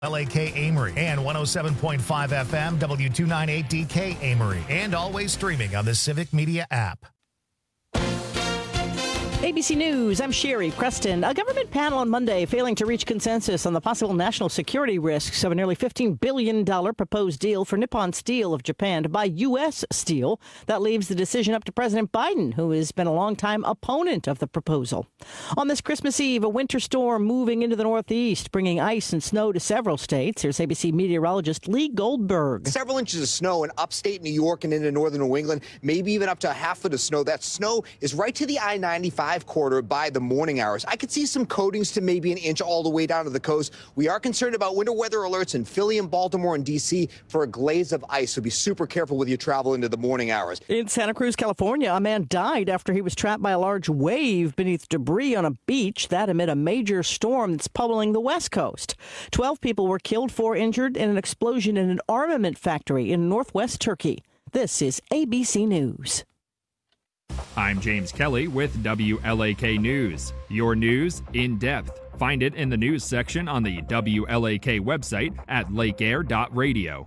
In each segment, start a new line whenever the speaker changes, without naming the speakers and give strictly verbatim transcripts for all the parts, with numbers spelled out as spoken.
L A K Amory and one oh seven point five F M, W two ninety-eight D K Amory, and always streaming on the Civic Media app.
A B C News, I'm Sherry Preston. A government panel on Monday failing to reach consensus on the possible national security risks of a nearly fifteen billion dollars proposed deal for Nippon Steel of Japan to buy U S steel. That leaves the decision up to President Biden, who has been a longtime opponent of the proposal. On this Christmas Eve, a winter storm moving into the Northeast, bringing ice and snow to several states. Here's A B C meteorologist Lee Goldberg.
Several inches of snow in upstate New York and into northern New England, maybe even up to a half foot of snow. That snow is right to the I ninety-five corridor by the morning hours. I could see some coatings to maybe an inch all the way down to the coast. We are concerned about winter weather alerts in Philly and Baltimore and D C for a glaze of ice, so be super careful with your travel into the morning hours.
In Santa Cruz, California, a man died after he was trapped by a large wave beneath debris on a beach. That amid a major storm that's pummeling the West Coast. Twelve people were killed, four injured in an explosion in an armament factory in northwest Turkey. This is A B C News.
I'm James Kelly with W L A K News. Your news in depth. Find it in the news section on the W L A K website at lake air dot radio.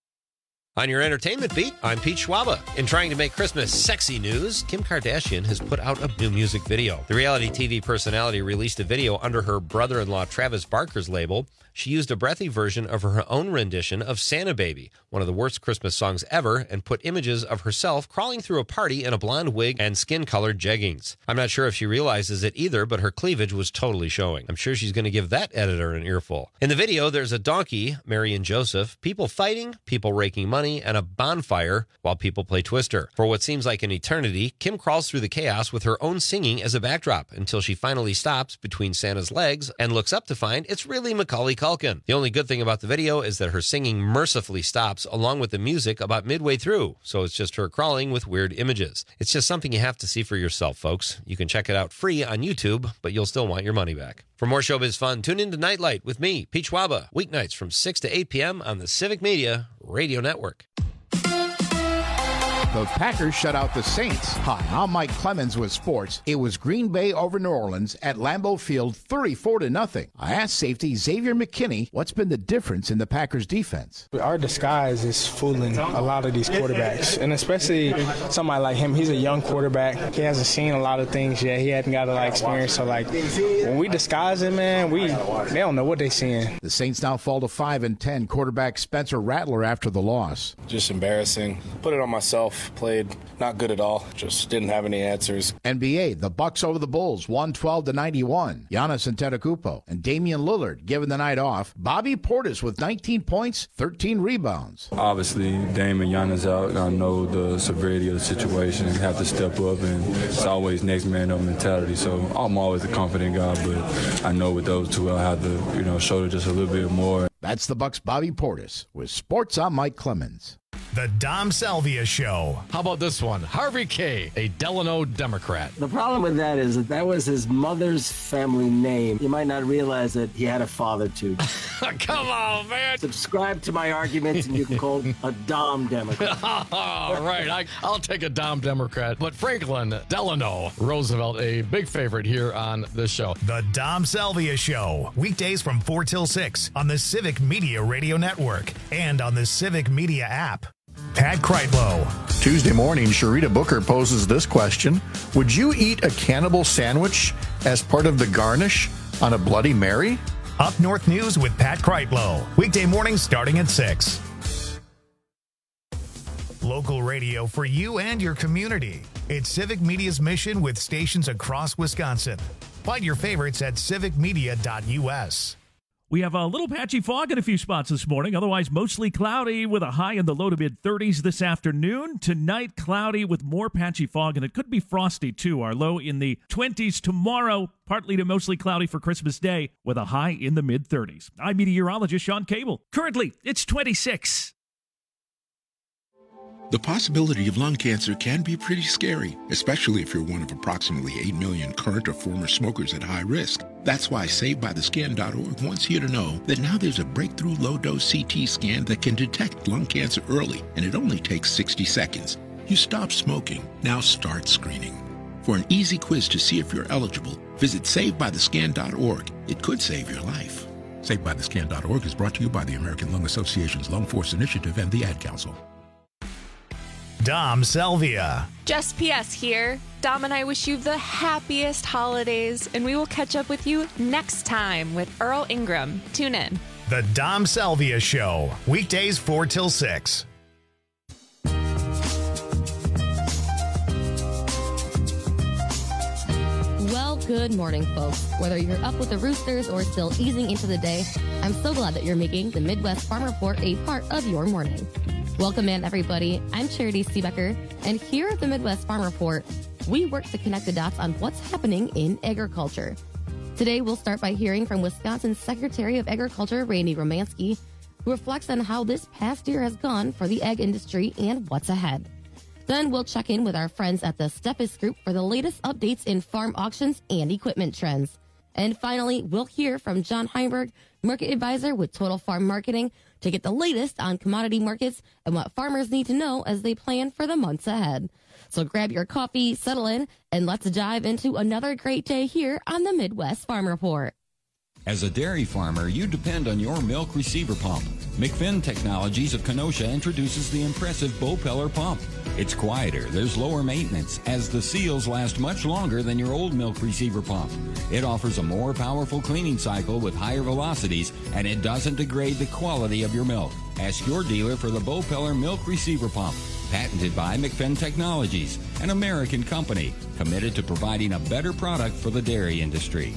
On your entertainment beat, I'm Pete Schwaba. In trying to make Christmas sexy news, Kim Kardashian has put out a new music video. The reality T V personality released a video under her brother-in-law Travis Barker's label. She used a breathy version of her own rendition of Santa Baby, one of the worst Christmas songs ever, and put images of herself crawling through a party in a blonde wig and skin-colored jeggings. I'm not sure if she realizes it either, but her cleavage was totally showing. I'm sure she's going to give that editor an earful. In the video, there's a donkey, Mary and Joseph, people fighting, people raking money, and a bonfire while people play Twister. For what seems like an eternity, Kim crawls through the chaos with her own singing as a backdrop until she finally stops between Santa's legs and looks up to find it's really Macaulay Culkin. The only good thing about the video is that her singing mercifully stops along with the music about midway through, so it's just her crawling with weird images. It's just something you have to see for yourself, folks. You can check it out free on YouTube, but you'll still want your money back. For more showbiz fun, tune in to Nightlight with me, Pete Schwaba, weeknights from six to eight p.m. on the Civic Media Radio Network.
The Packers shut out the Saints. Hi, I'm Mike Clemens with sports. It was Green Bay over New Orleans at Lambeau Field, thirty-four to nothing. I asked safety Xavier McKinney what's been the difference in the Packers defense.
Our disguise is fooling a lot of these quarterbacks, and especially somebody like him. He's a young quarterback. He hasn't seen a lot of things yet. He hasn't got a lot of experience. So, like, when we disguise him, man, we they don't know what they're seeing.
The Saints now fall to five and ten. Quarterback Spencer Rattler after the loss.
Just embarrassing. Put it on myself. Played not good at all. Just didn't have any answers.
N B A, the Bucks over the Bulls, one twelve to ninety-one. Giannis Antetokounmpo and Damian Lillard given the night off. Bobby Portis with nineteen points, thirteen rebounds.
Obviously, Dame and Giannis out. I know the severity of the situation. Have to step up, and it's always next man up mentality. So I'm always a confident guy, but I know with those two, I'll have to, you know, shoulder just a little bit more.
That's the Bucks' Bobby Portis. With sports, I'm Mike Clemens.
The Dom Salvia Show.
How about this one? Harvey Kaye, a Delano Democrat.
The problem with that is that that was his mother's family name. You might not realize that he had a father, too.
Come on, man.
Subscribe to my arguments, and you can call him a Dom Democrat.
All right, I, I'll take a Dom Democrat. But Franklin Delano Roosevelt, a big favorite here on this show.
The Dom Salvia Show. Weekdays from four till six on the Civic Media Radio Network and on the Civic Media app. Pat Kreitlow.
Tuesday morning, Sharita Booker poses this question. Would you eat a cannibal sandwich as part of the garnish on a Bloody Mary?
Up North News with Pat Kreitlow. Weekday mornings starting at six. Local radio for you and your community. It's Civic Media's mission with stations across Wisconsin. Find your favorites at civic media dot u s.
We have a little patchy fog in a few spots this morning. Otherwise, mostly cloudy with a high in the low to mid-thirties this afternoon. Tonight, cloudy with more patchy fog, and it could be frosty, too. Our low in the twenties tomorrow, partly to mostly cloudy for Christmas Day, with a high in the mid-thirties. I'm meteorologist Sean Cable. Currently, it's twenty-six.
The possibility of lung cancer can be pretty scary, especially if you're one of approximately eight million current or former smokers at high risk. That's why Saved By The Scan dot org wants you to know that now there's a breakthrough low-dose C T scan that can detect lung cancer early, and it only takes sixty seconds. You stop smoking, now start screening. For an easy quiz to see if you're eligible, visit Saved By The Scan dot org. It could save your life. Saved by the Scan dot org is brought to you by the American Lung Association's Lung Force Initiative and the Ad Council.
Dom Salvia.
Just P S here. Dom and I wish you the happiest holidays, and we will catch up with you next time with Earl Ingram. Tune in.
The Dom Salvia Show, weekdays four till six.
Well, good morning, folks. Whether you're up with the Roosters or still easing into the day, I'm so glad that you're making the Midwest Farm Report a part of your morning. Welcome in, everybody. I'm Charity Seebecker, and here at the Midwest Farm Report, we work to connect the dots on what's happening in agriculture. Today, we'll start by hearing from Wisconsin's Secretary of Agriculture, Randy Romanski, who reflects on how this past year has gone for the ag industry and what's ahead. Then we'll check in with our friends at the Stepis Group for the latest updates in farm auctions and equipment trends. And finally, we'll hear from John Heinberg, Market Advisor with Total Farm Marketing, to get the latest on commodity markets and what farmers need to know as they plan for the months ahead. So grab your coffee, settle in, and let's dive into another great day here on the Midwest Farm Report.
As a dairy farmer, you depend on your milk receiver pump. McFinn Technologies of Kenosha introduces the impressive Bopeller pump. It's quieter, there's lower maintenance, as the seals last much longer than your old milk receiver pump. It offers a more powerful cleaning cycle with higher velocities, and it doesn't degrade the quality of your milk. Ask your dealer for the Bopeller milk receiver pump. Patented by McFinn Technologies, an American company committed to providing a better product for the dairy industry.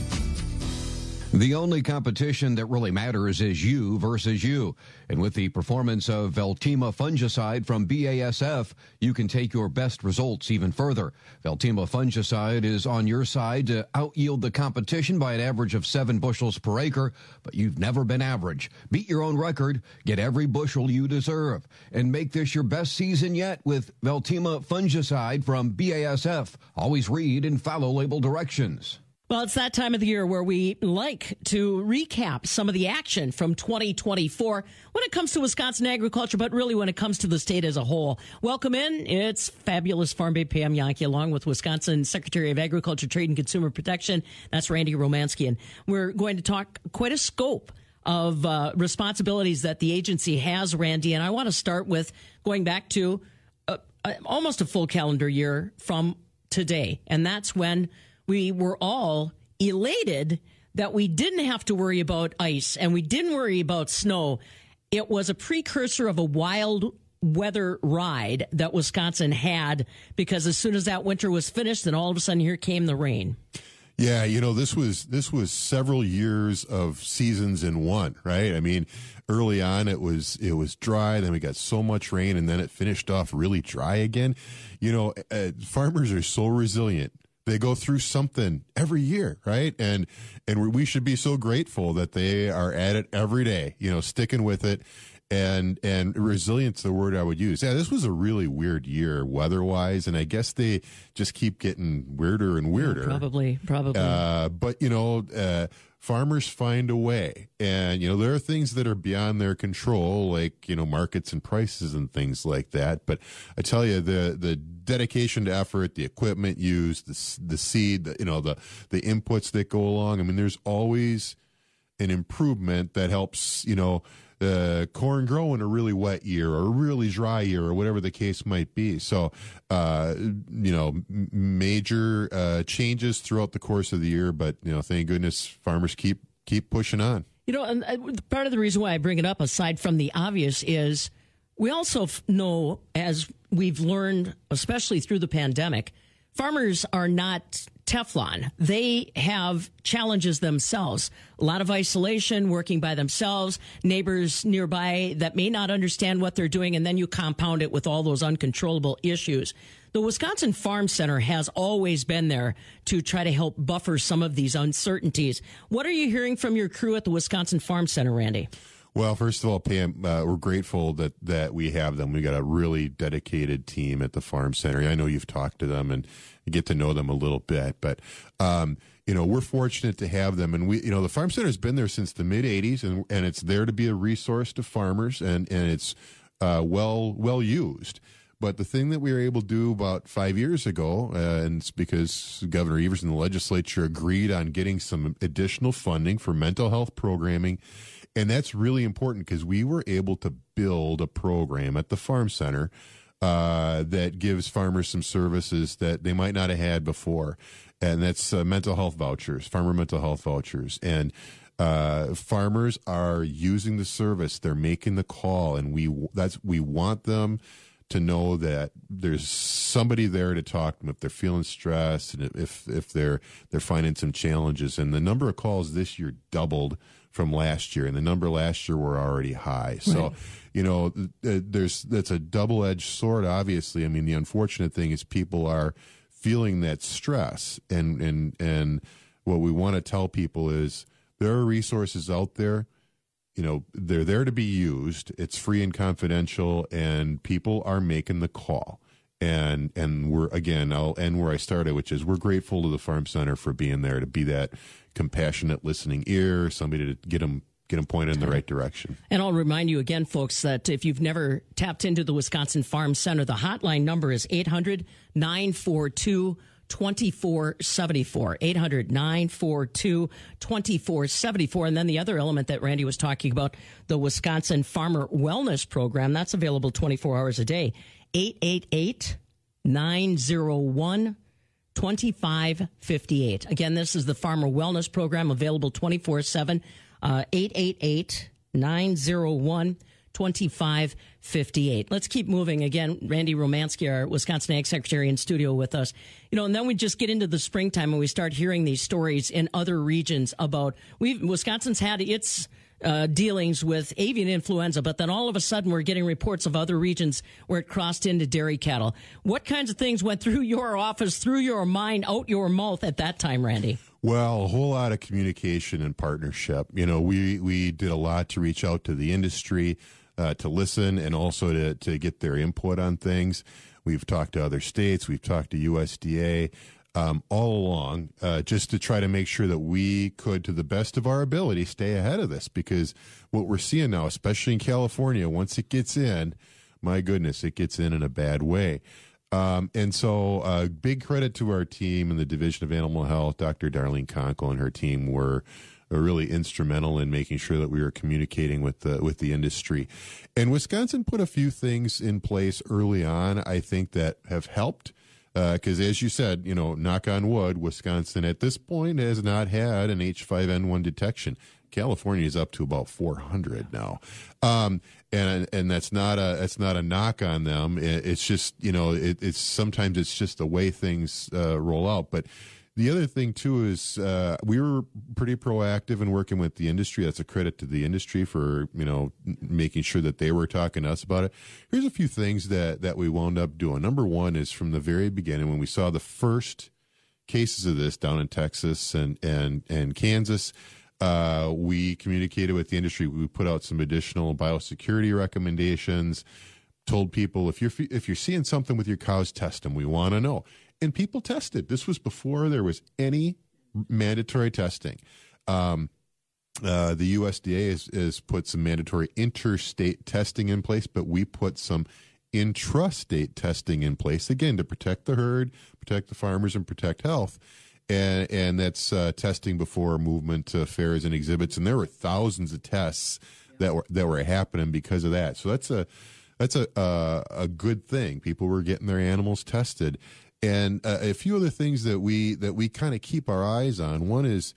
The only competition that really matters is you versus you. And with the performance of Veltima fungicide from B A S F, you can take your best results even further. Veltima fungicide is on your side to out-yield the competition by an average of seven bushels per acre, but you've never been average. Beat your own record, get every bushel you deserve, and make this your best season yet with Veltima fungicide from B A S F. Always read and follow label directions.
Well, it's that time of the year where we like to recap some of the action from twenty twenty-four when it comes to Wisconsin agriculture, but really when it comes to the state as a whole. Welcome in. It's fabulous Farm Babe Pam Yankee, along with Wisconsin Secretary of Agriculture, Trade, and Consumer Protection. That's Randy Romanski. And we're going to talk quite a scope of uh, responsibilities that the agency has, Randy. And I want to start with going back to uh, uh, almost a full calendar year from today. And that's when we were all elated that we didn't have to worry about ice and we didn't worry about snow. It was a precursor of a wild weather ride that Wisconsin had, because as soon as that winter was finished, then all of a sudden here came the rain.
Yeah, you know, this was this was several years of seasons in one, right? I mean, early on it was it was dry, then we got so much rain, and then it finished off really dry again. You know, uh, farmers are so resilient. They go through something every year, right? And and we should be so grateful that they are at it every day, you know, sticking with it. And and resilience, the word I would use. Yeah, this was a really weird year weather-wise, and I guess they just keep getting weirder and weirder.
Yeah, probably, probably.
Uh, but, you know, uh, farmers find a way. And, you know, there are things that are beyond their control, like, you know, markets and prices and things like that. But I tell you, the the dedication to effort, the equipment used, the, the seed, the, you know, the, the inputs that go along. I mean, there's always an improvement that helps, you know, uh, corn grow in a really wet year or a really dry year or whatever the case might be. So, uh, you know, m- major uh, changes throughout the course of the year, but, you know, thank goodness farmers keep keep pushing on.
You know, and part of the reason why I bring it up, aside from the obvious, is we also know, as we've learned, especially through the pandemic, farmers are not Teflon. They have challenges themselves. A lot of isolation, working by themselves, neighbors nearby that may not understand what they're doing, and then you compound it with all those uncontrollable issues. The Wisconsin Farm Center has always been there to try to help buffer some of these uncertainties. What are you hearing from your crew at the Wisconsin Farm Center, Randy?
Well, first of all, Pam, uh, we're grateful that, that we have them. We got a really dedicated team at the Farm Center. I know you've talked to them and you get to know them a little bit, but, um, you know, we're fortunate to have them. And we, you know, the Farm Center has been there since the mid eighties, and, and it's there to be a resource to farmers, and, and it's, uh, well, well used. But the thing that we were able to do about five years ago, uh, and it's because Governor Evers and the legislature agreed on getting some additional funding for mental health programming. And that's really important because we were able to build a program at the Farm Center uh, that gives farmers some services that they might not have had before. And that's uh, mental health vouchers, farmer mental health vouchers. And uh, farmers are using the service. They're making the call. And we that's we want them to know that there's somebody there to talk to them if they're feeling stressed and if if they're they're finding some challenges. And the number of calls this year doubled from last year, and the number last year were already high. So, right. you know, there's that's a double-edged sword. Obviously, I mean, the unfortunate thing is people are feeling that stress, and and and what we want to tell people is there are resources out there. You know, they're there to be used. It's free and confidential, and people are making the call. And and we're, again, I'll end where I started, which is we're grateful to the Farm Center for being there to be that compassionate listening ear, somebody to get them, get them pointed in the right direction.
And I'll remind you again, folks, that if you've never tapped into the Wisconsin Farm Center, the hotline number is eight hundred, nine four two, two four seven four, eight hundred, nine four two, two four seven four. And then the other element that Randy was talking about, the Wisconsin Farmer Wellness Program, that's available twenty-four hours a day, eight eight eight, nine oh one, two five five eight. Again, this is the Farmer Wellness Program, available twenty-four seven, uh, eight eight eight, nine oh one, two five five eight. Let's keep moving. Again, Randy Romanski, our Wisconsin Ag Secretary, in studio with us. You know, and then we just get into the springtime and we start hearing these stories in other regions about, we've, Wisconsin's had its uh, dealings with avian influenza, but then all of a sudden we're getting reports of other regions where it crossed into dairy cattle. What kinds of things went through your office, through your mind, out your mouth at that time, Randy?
Well, a whole lot of communication and partnership. You know, we, we did a lot to reach out to the industry, Uh, to listen and also to, to get their input on things. We've talked to other states. We've talked to U S D A um, all along uh, just to try to make sure that we could, to the best of our ability, stay ahead of this. Because what we're seeing now, especially in California, once it gets in, my goodness, it gets in in a bad way. Um, and so uh, big credit to our team in the Division of Animal Health. Doctor Darlene Conkle and her team were are really instrumental in making sure that we were communicating with the with the industry. And Wisconsin put a few things in place early on, I think, that have helped. Because uh, as you said, you know, knock on wood, Wisconsin at this point has not had an H five N one detection. California is up to about four hundred now, um, and and that's not a that's not a knock on them. It, it's just, you know, it, it's sometimes it's just the way things uh, roll out, but. The other thing, too, is uh, we were pretty proactive in working with the industry. That's a credit to the industry for, you know, making sure that they were talking to us about it. Here's a few things that, that we wound up doing. Number one is from the very beginning, when we saw the first cases of this down in Texas and, and, and Kansas, uh, we communicated with the industry. We put out some additional biosecurity recommendations, told people, if you're, if you're seeing something with your cows, test them. We want to know. And people tested. This was before there was any mandatory testing. Um, uh, the U S D A has, has put some mandatory interstate testing in place, but we put some intrastate testing in place, again, to protect the herd, protect the farmers, and protect health. And, and that's uh, testing before movement to fairs and exhibits. And there were thousands of tests that were that were happening because of that. So that's a that's a uh, a good thing. People were getting their animals tested. And uh, a few other things that we that we kind of keep our eyes on. One is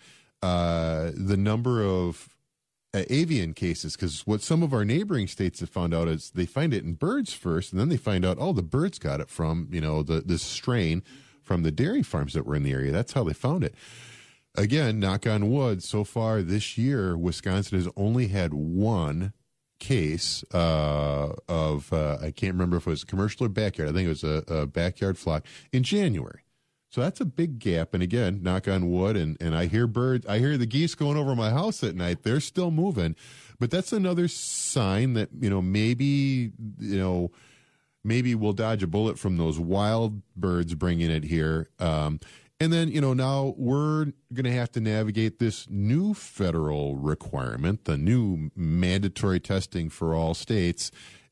uh, the number of uh, avian cases, because what some of our neighboring states have found out is they find it in birds first, and then they find out, oh, the birds got it from, you know, the this strain from the dairy farms that were in the area. That's how they found it. Again, knock on wood, so far this year, Wisconsin has only had one case uh, of, uh, I can't remember if it was commercial or backyard. I think it was a, a backyard flock in January. So that's a big gap. And again, knock on wood, and, and I hear birds, I hear the geese going over my house at night. They're still moving. But that's another sign that, you know, maybe, you know, maybe we'll dodge a bullet from those wild birds bringing it here. Um, And then, you know, now we're going to have to navigate this new federal requirement, the new mandatory testing for all states.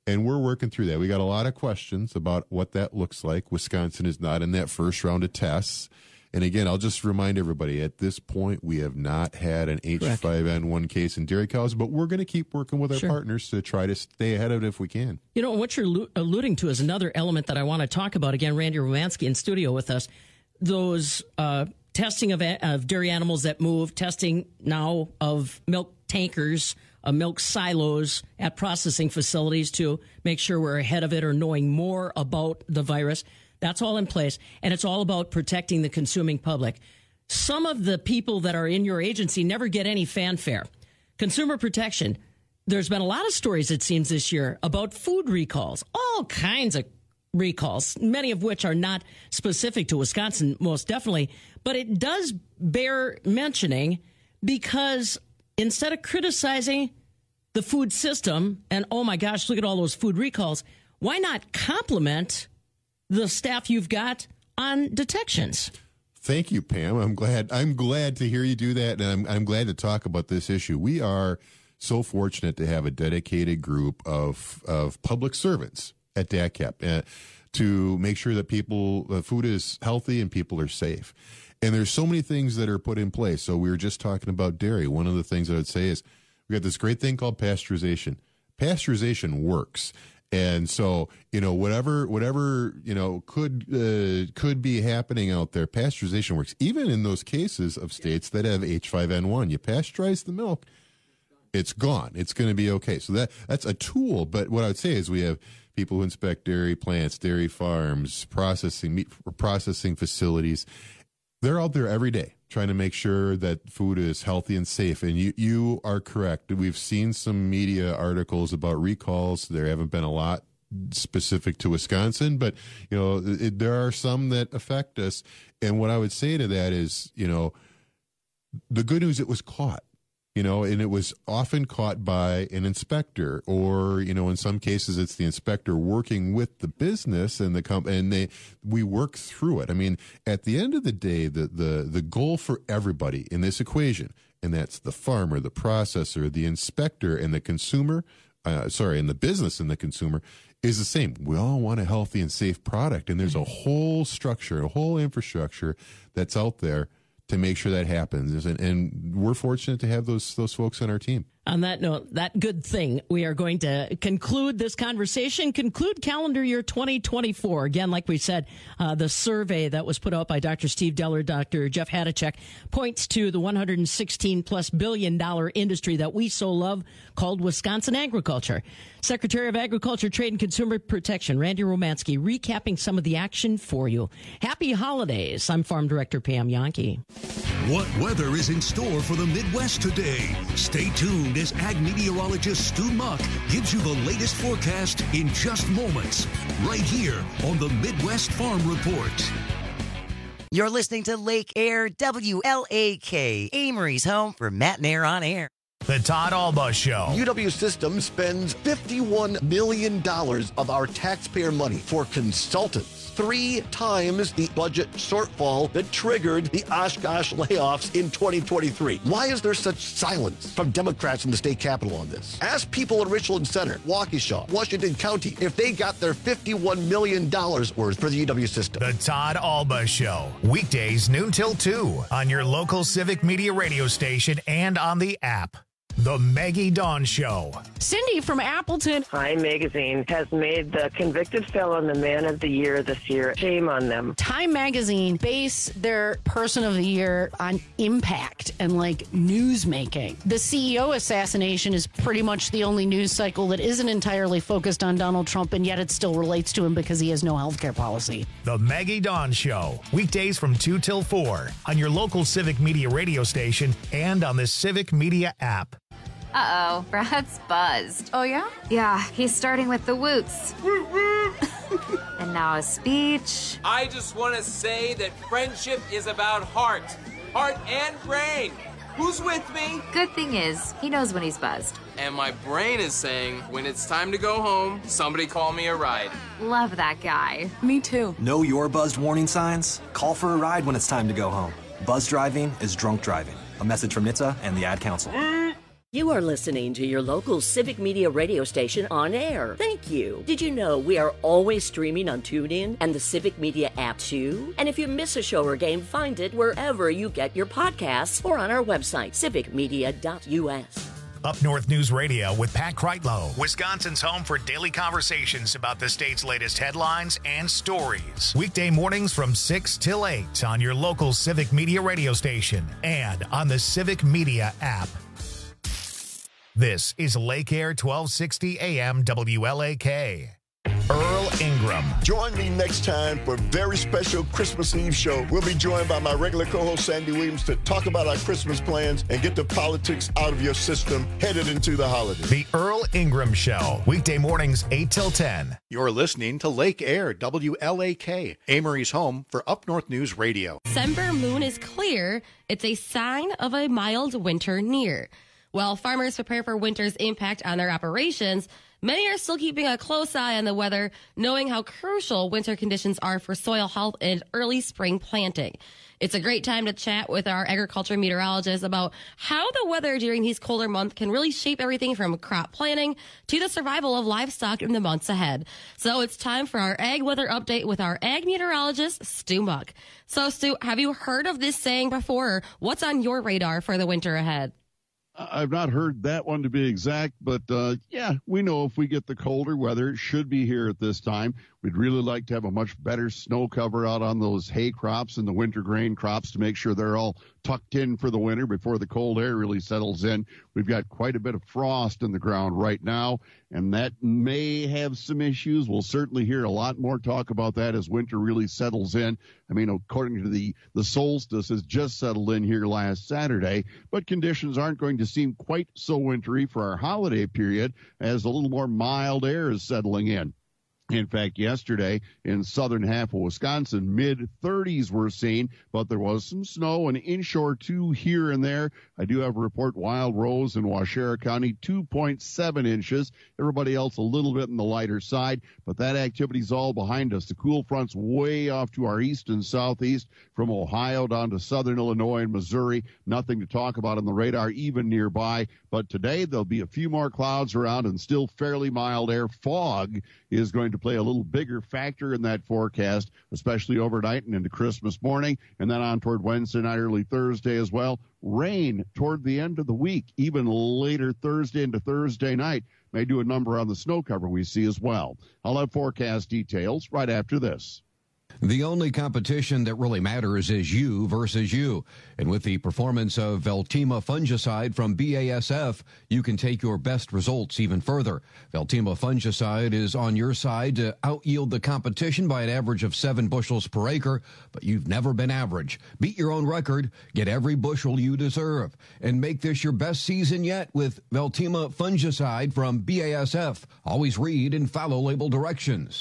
And we're working through that. We got a lot of questions about what that looks like. Wisconsin is not in that first round of tests. And again, I'll just remind everybody, at this point, we have not had an H five N one case in dairy cows, but we're going to keep working with our
Sure.
partners to try to stay ahead of it if we can.
You know, what you're allu- alluding to is another element that I want to talk about. Again, Randy Romansky in studio with us. Those uh, testing of, a- of dairy animals that move, testing now of milk tankers, uh, milk silos at processing facilities to make sure we're ahead of it or knowing more about the virus. That's all in place, and it's all about protecting the consuming public. Some of the people that are in your agency never get any fanfare. Consumer protection. There's been a lot of stories, it seems, this year about food recalls, all kinds of recalls, many of which are not specific to Wisconsin, most definitely. But it does bear mentioning because instead of criticizing the food system and, oh my gosh, look at all those food recalls, why not compliment the staff you've got on detections?
Thank you, Pam. I'm glad. I'm glad to hear you do that, and I'm I'm glad to talk about this issue. We are so fortunate to have a dedicated group of of public servants at D A C C E P uh, to make sure that people uh, food is healthy and people are safe. And there's so many things that are put in place. So we were just talking about dairy. One of the things I would say is we got this great thing called pasteurization. Pasteurization works. And so, you know, whatever, whatever, you know, could, uh, could be happening out there, pasteurization works. Even in those cases of states that have H five N one, you pasteurize the milk, it's gone. It's going to be okay. So that, that's a tool. But what I would say is we have people who inspect dairy plants, dairy farms, processing meat, processing facilities. They're out there every day trying to make sure that food is healthy and safe. And you, you are correct. We've seen some media articles about recalls. There haven't been a lot specific to Wisconsin, but, you know, it, there are some that affect us. And what I would say to that is, you know, the good news, it was caught. You know, and it was often caught by an inspector, or, you know, in some cases it's the inspector working with the business and the comp, and they, we work through it. I mean, at the end of the day, the, the, the goal for everybody in this equation, and that's the farmer, the processor, the inspector, and the consumer, uh, sorry, and the business and the consumer, is the same. We all want a healthy and safe product, and there's a whole structure, a whole infrastructure that's out there to make sure that happens. And, and we're fortunate to have those those folks on our team.
On that note, that good thing, we are going to conclude this conversation, conclude calendar year twenty twenty-four. Again, like we said, uh, the survey that was put out by Doctor Steve Deller, Doctor Jeff Hadachek, points to the one hundred sixteen plus billion dollar industry that we so love called Wisconsin agriculture. Secretary of Agriculture, Trade and Consumer Protection, Randy Romansky, recapping some of the action for you. Happy holidays. I'm Farm Director Pam Yankee.
What weather is in store for the Midwest today? Stay tuned as ag meteorologist Stu Muck gives you the latest forecast in just moments, right here on the Midwest Farm Report.
You're listening to Lake Air W L A K, Amory's home for Matt and Air on Air.
The Todd Alba Show.
U W Systems spends fifty-one million dollars of our taxpayer money for consultants, three times the budget shortfall that triggered the Oshkosh layoffs in twenty twenty-three. Why is there such silence from Democrats in the state capitol on this? Ask people in Richland Center, Waukesha, Washington County if they got their fifty-one million dollars worth for the U W system.
The Todd Alba Show. Weekdays noon till two on your local Civic Media radio station and on the app. The Maggie Dawn Show.
Cindy from Appleton. Time Magazine has made the convicted felon the man of the year this year. Shame on them. Time Magazine base their person of the year on impact and like news making. The C E O assassination is pretty much the only news cycle that isn't entirely focused on Donald Trump, and yet it still relates to him because he has no health care policy.
The Maggie Dawn Show. Weekdays from two till four on your local Civic Media radio station and on the Civic Media app.
Uh-oh, Brad's buzzed.
Oh, yeah?
Yeah, he's starting with the woots. And now a speech.
I just want to say that friendship is about heart. Heart and brain. Who's with me?
Good thing is, he knows when he's buzzed.
And my brain is saying, when it's time to go home, somebody call me a ride.
Love that guy.
Me too.
Know your buzzed warning signs? Call for a ride when it's time to go home. Buzz driving is drunk driving. A message from N H T S A and the Ad Council.
You are listening to your local Civic Media radio station on air. Thank you. Did you know we are always streaming on TuneIn and the Civic Media app too? And if you miss a show or game, find it wherever you get your podcasts or on our website, civic media dot u s.
Up North News Radio with Pat Kreitlow, Wisconsin's home for daily conversations about the state's latest headlines and stories. Weekday mornings from six till eight on your local Civic Media radio station and on the Civic Media app. This is Lake Air twelve sixty A M W L A K. Earl Ingram.
Join me next time for a very special Christmas Eve show. We'll be joined by my regular co-host Sandy Williams to talk about our Christmas plans and get the politics out of your system headed into the holidays.
The Earl Ingram Show. Weekday mornings eight till ten.
You're listening to Lake Air W L A K, Amory's home for Up North News Radio.
December moon is clear. It's a sign of a mild winter near. While farmers prepare for winter's impact on their operations, many are still keeping a close eye on the weather, knowing how crucial winter conditions are for soil health and early spring planting. It's a great time to chat with our agriculture meteorologist about how the weather during these colder months can really shape everything from crop planting to the survival of livestock in the months ahead. So it's time for our ag weather update with our ag meteorologist, Stu Muck. So, Stu, have you heard of this saying before? Or what's on your radar for the winter ahead?
I've not heard that one to be exact, but uh, yeah, we know if we get the colder weather, it should be here at this time. We'd really like to have a much better snow cover out on those hay crops and the winter grain crops to make sure they're all tucked in for the winter before the cold air really settles in. We've got quite a bit of frost in the ground right now, and that may have some issues. We'll certainly hear a lot more talk about that as winter really settles in. I mean, according to the, the solstice has just settled in here last Saturday, but conditions aren't going to seem quite so wintry for our holiday period as a little more mild air is settling in. In fact, yesterday in southern half of Wisconsin, mid thirties were seen, but there was some snow, an inch or two here and there. I do have a report, Wild Rose in Waushara County, two point seven inches. Everybody else a little bit on the lighter side, but that activity's all behind us. The cool front's way off to our east and southeast from Ohio down to southern Illinois and Missouri. Nothing to talk about on the radar, even nearby. But today there'll be a few more clouds around and still fairly mild air. Fog is going to play a little bigger factor in that forecast, especially overnight and into Christmas morning, and then on toward Wednesday night, early Thursday as well. Rain toward the end of the week, even later Thursday into Thursday night, may do a number on the snow cover we see as well. I'll have forecast details right after this.
The only competition that really matters is you versus you. And with the performance of Veltima fungicide from B A S F, you can take your best results even further. Veltima fungicide is on your side to out-yield the competition by an average of seven bushels per acre, but you've never been average. Beat your own record, get every bushel you deserve, and make this your best season yet with Veltima fungicide from B A S F. Always read and follow label directions.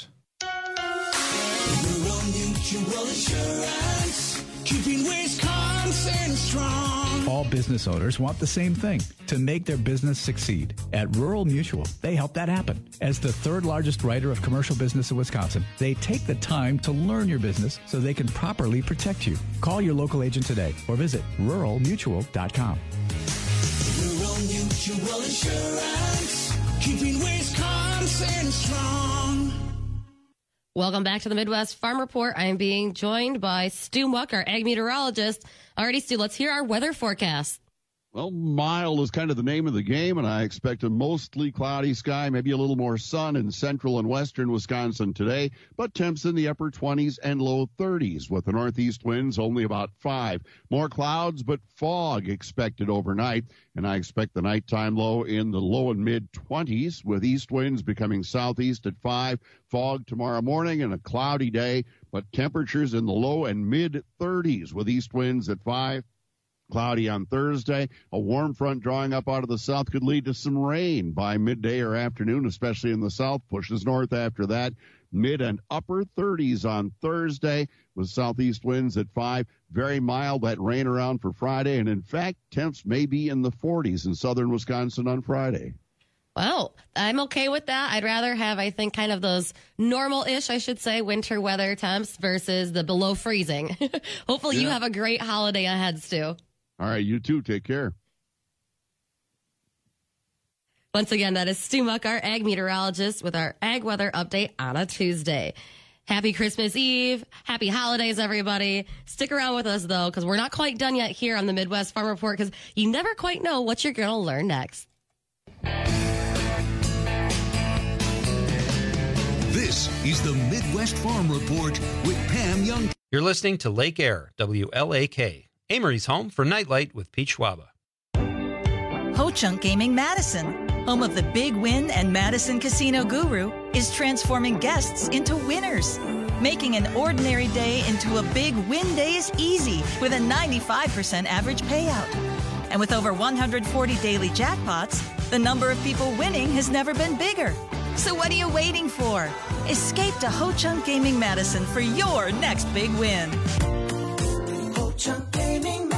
Rural Mutual Insurance, keeping Wisconsin strong.
All business owners want the same thing, to make their business succeed. At Rural Mutual, they help that happen. As the third largest writer of commercial business in Wisconsin, they take the time to learn your business so they can properly protect you. Call your local agent today or visit rural mutual dot com.
Rural Mutual Insurance, keeping Wisconsin strong.
Welcome back to the Midwest Farm Report. I am being joined by Stu Muck, our ag meteorologist. Alrighty, Stu, let's hear our weather forecast.
Well, mild is kind of the name of the game, and I expect a mostly cloudy sky, maybe a little more sun in central and western Wisconsin today, but temps in the upper twenties and low thirties with the northeast winds only about five. More clouds, but fog expected overnight, and I expect the nighttime low in the low and mid twenties with east winds becoming southeast at five. Fog tomorrow morning and a cloudy day, but temperatures in the low and mid thirties with east winds at five. Cloudy on Thursday. A warm front drawing up out of the south could lead to some rain by midday or afternoon, especially in the south. Pushes north after that. Mid and upper thirties on Thursday with southeast winds at five. Very mild, that rain around for Friday. And in fact, temps may be in the forties in southern Wisconsin on Friday.
Well, I'm okay with that. I'd rather have, I think, kind of those normal-ish, I should say, winter weather temps versus the below freezing. Hopefully yeah. You have a great holiday ahead, Stu.
All right, you too. Take care.
Once again, that is Stu Muck, our ag meteorologist, with our ag weather update on a Tuesday. Happy Christmas Eve. Happy holidays, everybody. Stick around with us, though, because we're not quite done yet here on the Midwest Farm Report, because you never quite know what you're going to learn next.
This is the Midwest Farm Report with Pam Young.
You're listening to Lake Air, W L A K, Amory's home for Nightlight with Pete Schwaba.
Ho-Chunk Gaming Madison, home of the Big Win and Madison Casino Guru, is transforming guests into winners. Making an ordinary day into a big win day is easy with a ninety-five percent average payout. And with over one hundred forty daily jackpots, the number of people winning has never been bigger. So what are you waiting for? Escape to Ho-Chunk Gaming Madison for your next big win. Ho-Chunk Gaming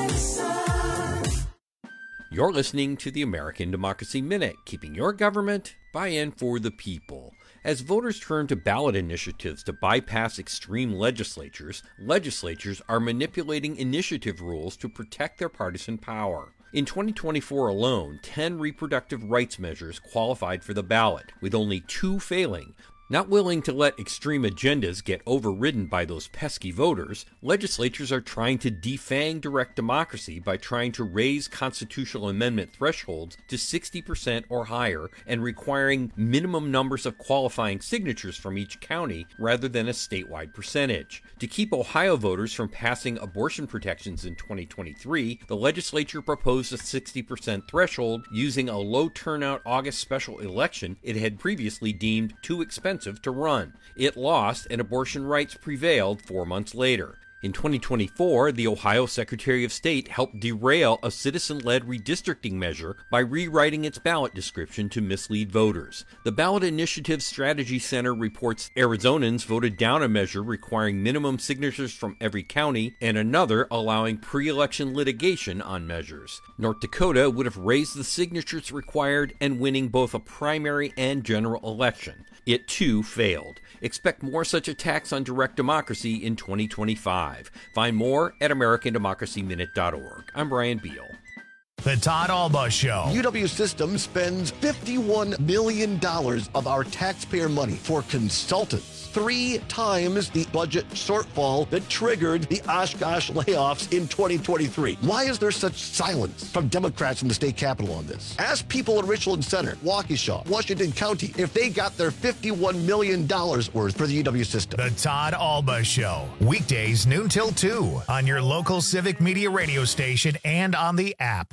Madison.
You're listening to the American Democracy Minute, keeping your government by and for the people. As voters turn to ballot initiatives to bypass extreme legislatures, legislatures are manipulating initiative rules to protect their partisan power. In twenty twenty-four alone, ten reproductive rights measures qualified for the ballot, with only two failing. Not willing to let extreme agendas get overridden by those pesky voters, legislatures are trying to defang direct democracy by trying to raise constitutional amendment thresholds to sixty percent or higher and requiring minimum numbers of qualifying signatures from each county rather than a statewide percentage. To keep Ohio voters from passing abortion protections in twenty twenty-three, the legislature proposed a sixty percent threshold using a low turnout August special election it had previously deemed too expensive to run. It lost, and abortion rights prevailed four months later. In twenty twenty-four, the Ohio Secretary of State helped derail a citizen-led redistricting measure by rewriting its ballot description to mislead voters. The Ballot Initiative Strategy Center reports Arizonans voted down a measure requiring minimum signatures from every county and another allowing pre-election litigation on measures. North Dakota would have raised the signatures required and winning both a primary and general election. It too failed. Expect more such attacks on direct democracy in twenty twenty-five. Find more at American Democracy Minute dot org. I'm Brian Beal.
The Todd Alba Show.
U W Systems spends fifty-one million dollars of our taxpayer money for consultants. Three times the budget shortfall that triggered the Oshkosh layoffs in twenty twenty-three. Why is there such silence from Democrats in the state capitol on this? Ask people in Richland Center, Waukesha, Washington County, if they got their fifty-one million dollars worth for the U W system.
The Todd Alba Show. Weekdays noon till two on your local Civic Media radio station and on the app.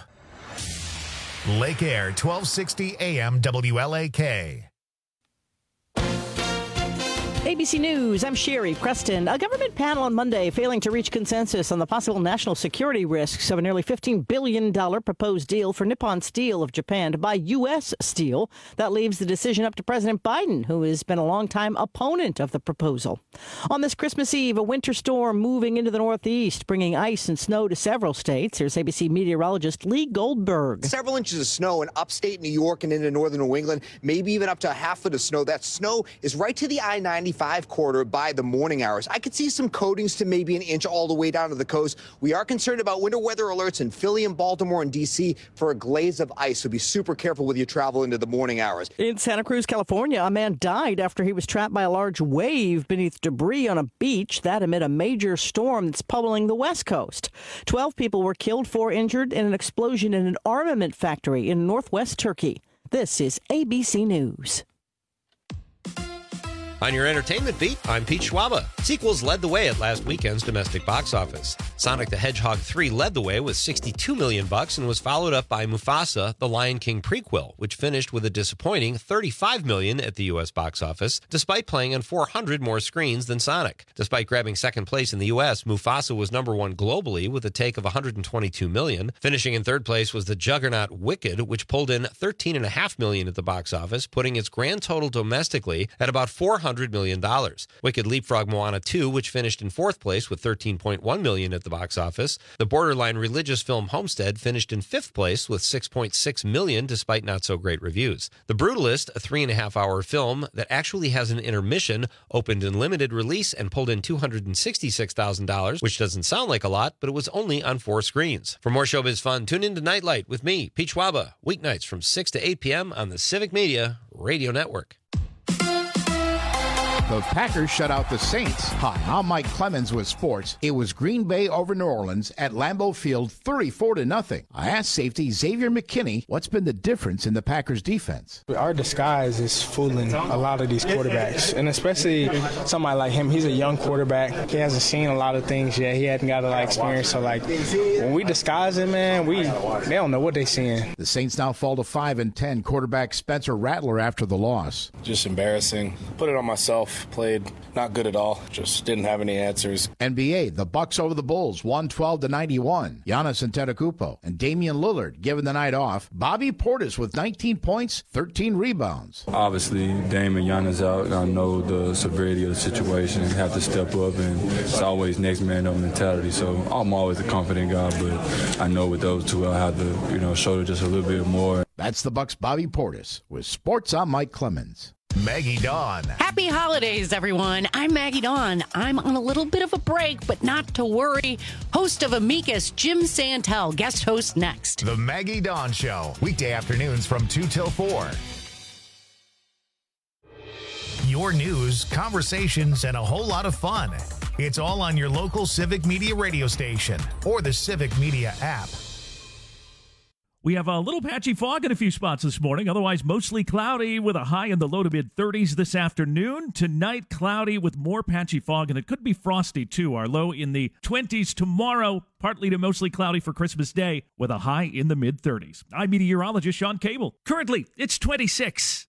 Lake Air, twelve sixty A M W L A K.
A B C News, I'm Sherry Preston. A government panel on Monday failing to reach consensus on the possible national security risks of a nearly fifteen billion dollars proposed deal for Nippon Steel of Japan to buy U S steel. That leaves the decision up to President Biden, who has been a longtime opponent of the proposal. On this Christmas Eve, a winter storm moving into the Northeast, bringing ice and snow to several states. Here's A B C meteorologist Lee Goldberg.
Several inches of snow in upstate New York and into northern New England, maybe even up to a half foot of snow. That snow is right to the I ninety-five corridor by the morning hours. I could see some coatings to maybe an inch all the way down to the coast. We are concerned about winter weather alerts in Philly and Baltimore and D C for a glaze of ice, so be super careful with your travel into the morning hours.
In Santa Cruz, California, a man died after he was trapped by a large wave beneath debris on a beach. That amid a major storm that's pummeling the West Coast. Twelve people were killed, four injured in an explosion in an armament factory in northwest Turkey. This is A B C News.
On your entertainment beat, I'm Pete Schwaba. Sequels led the way at last weekend's domestic box office. Sonic the Hedgehog three led the way with sixty-two million bucks and was followed up by Mufasa, the Lion King prequel, which finished with a disappointing thirty-five million at the U S box office, despite playing on four hundred more screens than Sonic. Despite grabbing second place in the U S, Mufasa was number one globally with a take of one hundred twenty-two million. Finishing in third place was the juggernaut Wicked, which pulled in thirteen point five million at the box office, putting its grand total domestically at about four hundred million dollars. Wicked leapfrogged Moana two, which finished in fourth place with thirteen point one million dollars at the box office. The borderline religious film Homestead finished in fifth place with six point six million dollars despite not so great reviews. The Brutalist, a three and a half hour film that actually has an intermission, opened in limited release and pulled in two hundred sixty-six thousand dollars, which doesn't sound like a lot, but it was only on four screens. For more showbiz fun, tune in to Nightlight with me, Pete Schwaba, weeknights from six to eight p.m. on the Civic Media Radio Network.
The Packers shut out the Saints. Hi, I'm Mike Clemens with sports. It was Green Bay over New Orleans at Lambeau Field, thirty-four to nothing. I asked safety Xavier McKinney what's been the difference in the Packers defense.
Our disguise is fooling a lot of these quarterbacks, and especially somebody like him. He's a young quarterback. He hasn't seen a lot of things yet. He hasn't got a lot of experience. So, like, when we disguise him, man, we they don't know what they're seeing.
The Saints now fall to five and ten. Quarterback Spencer Rattler after the loss.
Just embarrassing. Put it on myself. Played not good at all. Just didn't have any answers.
N B A, the Bucks over the Bulls, one twelve to ninety-one. Giannis Antetokounmpo and Damian Lillard given the night off. Bobby Portis with nineteen points, thirteen rebounds.
Obviously, Dame and Giannis out. I know the severity of the situation. Have to step up, and it's always next man up mentality. So I'm always a confident guy, but I know with those two, I have to, you know, show just a little bit more.
That's the Bucks' Bobby Portis. With sports, I'm Mike Clemens.
Maggie Dawn.
Happy holidays, everyone. I'm Maggie Dawn. I'm on a little bit of a break, but not to worry. Host of Amicus, Jim Santel, guest host next.
The Maggie Dawn Show, weekday afternoons from two till four. Your news, conversations, and a whole lot of fun. It's all on your local Civic Media radio station or the Civic Media app.
We have a little patchy fog in a few spots this morning, otherwise mostly cloudy with a high in the low to mid-thirties this afternoon. Tonight, cloudy with more patchy fog, and it could be frosty, too. Our low in the twenties tomorrow, partly to mostly cloudy for Christmas Day with a high in the mid-thirties. I'm meteorologist Sean Cable. Currently, it's twenty-six.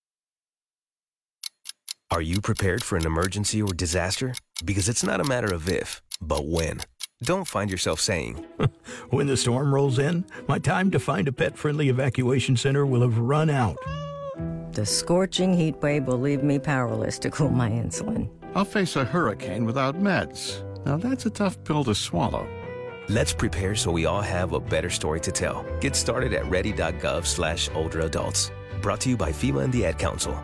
Are you prepared for an emergency or disaster? Because it's not a matter of if, but when. Don't find yourself saying,
when the storm rolls in, my time to find a pet-friendly evacuation center will have run out.
The scorching heat wave will leave me powerless to cool my insulin.
I'll face a hurricane without meds. Now that's a tough pill to swallow.
Let's prepare so we all have a better story to tell. Get started at ready.gov slash older adults. Brought to you by FEMA and the Ad Council.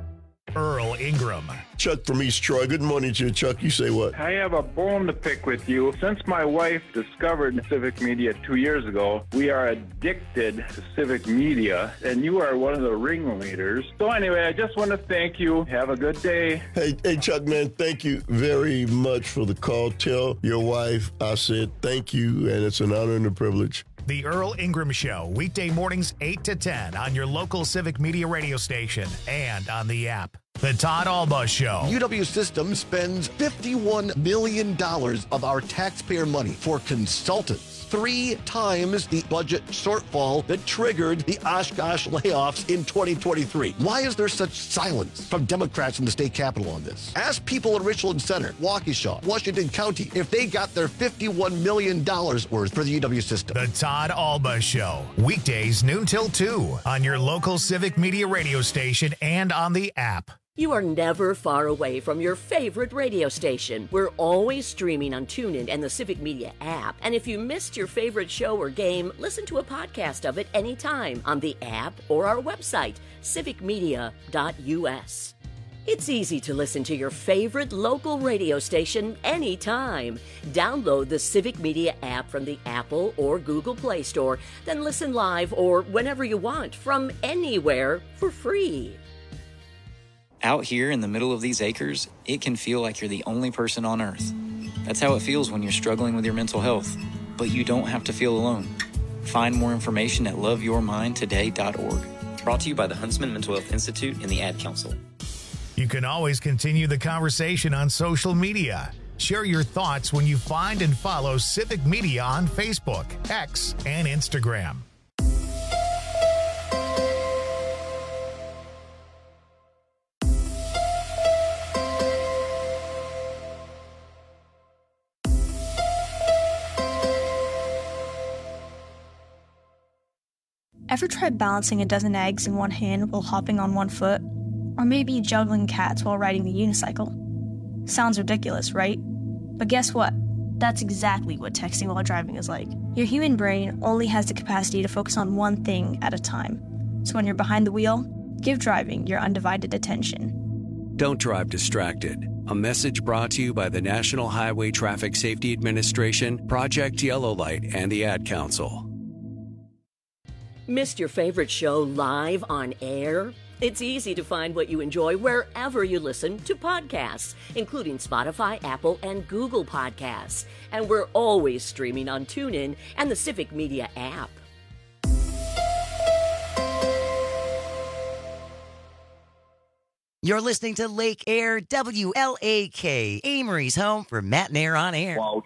Earl Ingram.
Chuck from East Troy. Good morning to you, Chuck. You say what?
I have a bone to pick with you. Since my wife discovered Civic Media two years ago, we are addicted to Civic Media, and you are one of the ringleaders. So anyway, I just want to thank you. Have a good day.
Hey, hey, Chuck, man, thank you very much for the call. Tell your wife I said thank you, and it's an honor and a privilege.
The Earl Ingram Show, weekday mornings eight to ten on your local Civic Media radio station and on the app. The Todd Alba Show.
U W Systems spends fifty-one million dollars of our taxpayer money for consultants. Three times the budget shortfall that triggered the Oshkosh layoffs in twenty twenty-three. Why is there such silence from Democrats in the state capitol on this? Ask people in Richland Center, Waukesha, Washington County, if they got their fifty-one million dollars worth for the U W system.
The Todd Alba Show, weekdays noon till two on your local Civic Media radio station and on the app.
You are never far away from your favorite radio station. We're always streaming on TuneIn and the Civic Media app. And if you missed your favorite show or game, listen to a podcast of it anytime on the app or our website, civic media dot u s. It's easy to listen to your favorite local radio station anytime. Download the Civic Media app from the Apple or Google Play Store, then listen live or whenever you want from anywhere for free.
Out here in the middle of these acres, it can feel like you're the only person on Earth. That's how it feels when you're struggling with your mental health. But you don't have to feel alone. Find more information at love your mind today dot org. Brought to you by the Huntsman Mental Health Institute and the Ad Council.
You can always continue the conversation on social media. Share your thoughts when you find and follow Civic Media on Facebook, X, and Instagram.
Ever tried balancing a dozen eggs in one hand while hopping on one foot?
Or maybe juggling cats while riding the unicycle. Sounds ridiculous, right? But guess what? That's exactly what texting while driving is like. Your human brain only has the capacity to focus on one thing at a time. So when you're behind the wheel, give driving your undivided attention.
Don't drive distracted. A message brought to you by the National Highway Traffic Safety Administration, Project Yellow Light, and the Ad Council.
Missed your favorite show live on air? It's easy to find what you enjoy wherever you listen to podcasts, including Spotify, Apple, and Google Podcasts. And we're always streaming on TuneIn and the Civic Media app.
You're listening to Lake Air W L A K, Amory's home for Matt and Air on Air.
Wow.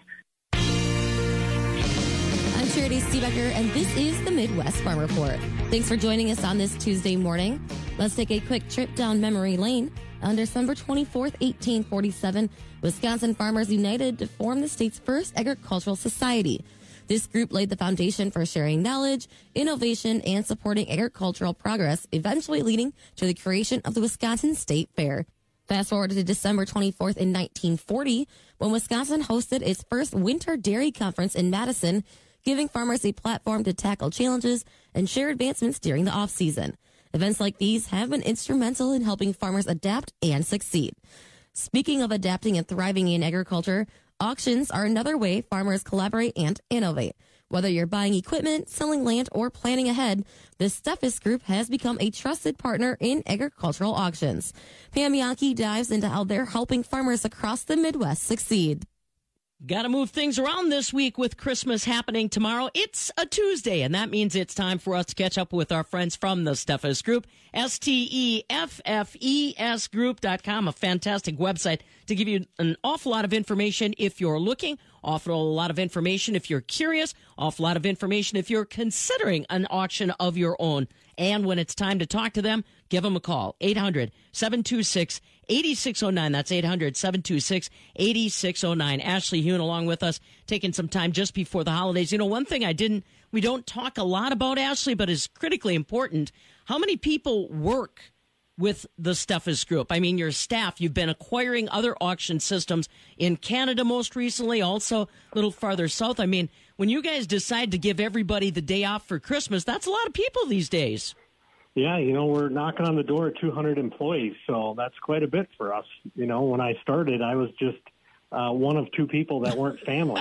I'm Charity Stebecker, and this is the Midwest Farm Report. Thanks for joining us on this Tuesday morning. Let's take a quick trip down memory lane. On December twenty-fourth, eighteen forty-seven, Wisconsin Farmers United to form the state's first agricultural society. This group laid the foundation for sharing knowledge, innovation, and supporting agricultural progress, eventually leading to the creation of the Wisconsin State Fair. Fast forward to December twenty-fourth in nineteen forty, when Wisconsin hosted its first winter dairy conference in Madison, giving farmers a platform to tackle challenges and share advancements during the off-season. Events like these have been instrumental in helping farmers adapt and succeed. Speaking of adapting and thriving in agriculture, auctions are another way farmers collaborate and innovate. Whether you're buying equipment, selling land, or planning ahead, the Steffes Group has become a trusted partner in agricultural auctions. Pam Yankee dives into how they're helping farmers across the Midwest succeed.
Got to move things around this week with Christmas happening tomorrow. It's a Tuesday, and that means it's time for us to catch up with our friends from the Steffes Group, S T E F F E S group dot com, a fantastic website to give you an awful lot of information if you're looking, awful lot of information if you're curious, awful lot of information if you're considering an auction of your own. And when it's time to talk to them, give them a call, eight hundred, seven two six, eight six zero nine. That's eight hundred, seven two six, eight six zero nine. Ashley Hune along with us, taking some time just before the holidays. You know, one thing I didn't, we don't talk a lot about, Ashley, but is critically important, how many people work with the Steffes Group? I mean, your staff, you've been acquiring other auction systems in Canada most recently, also a little farther south. I mean, when you guys decide to give everybody the day off for Christmas, that's a lot of people these days.
Yeah, you know, we're knocking on the door at two hundred employees, so that's quite a bit for us. You know, when I started, I was just uh, one of two people that weren't family.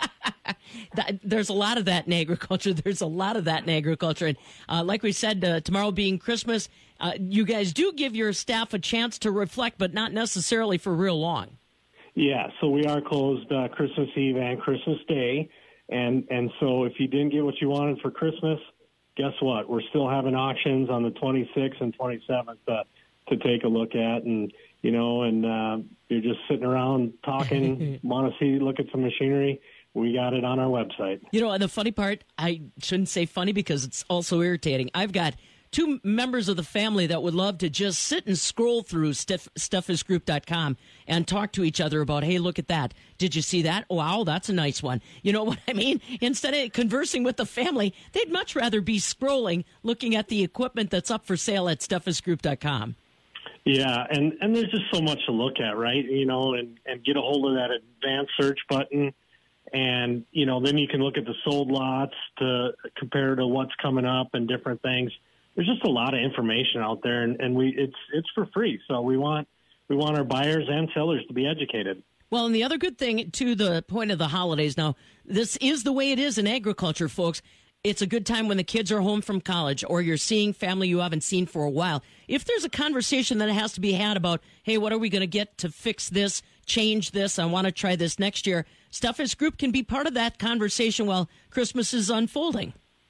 that, there's a lot of that in agriculture. There's a lot of that in agriculture. And uh, like we said, uh, tomorrow being Christmas, uh, you guys do give your staff a chance to reflect, but not necessarily for real long.
Yeah, so we are closed uh, Christmas Eve and Christmas Day. And, and so if you didn't get what you wanted for Christmas, guess what? We're still having auctions on the twenty-sixth and twenty-seventh uh, to take a look at. And, you know, and uh, you're just sitting around talking, want to see, look at some machinery. We got it on our website.
You know, and the funny part, I shouldn't say funny because it's also irritating. I've got two members of the family that would love to just sit and scroll through Steffes group dot com and talk to each other about, hey, look at that. Did you see that? Wow, that's a nice one. You know what I mean? Instead of conversing with the family, they'd much rather be scrolling, looking at the equipment that's up for sale at Steffes group dot com.
Yeah, and, and there's just so much to look at, right? You know, and, and get a hold of that advanced search button. And, you know, then you can look at the sold lots to compare to what's coming up and different things. There's just a lot of information out there, and, and we it's it's for free. So we want we want our buyers and sellers to be educated.
Well, and the other good thing, to the point of the holidays now, this is the way it is in agriculture, folks. It's a good time when the kids are home from college or you're seeing family you haven't seen for a while. If there's a conversation that has to be had about, hey, what are we going to get to fix this, change this, I want to try this next year, Steffes Group can be part of that conversation while Christmas is unfolding.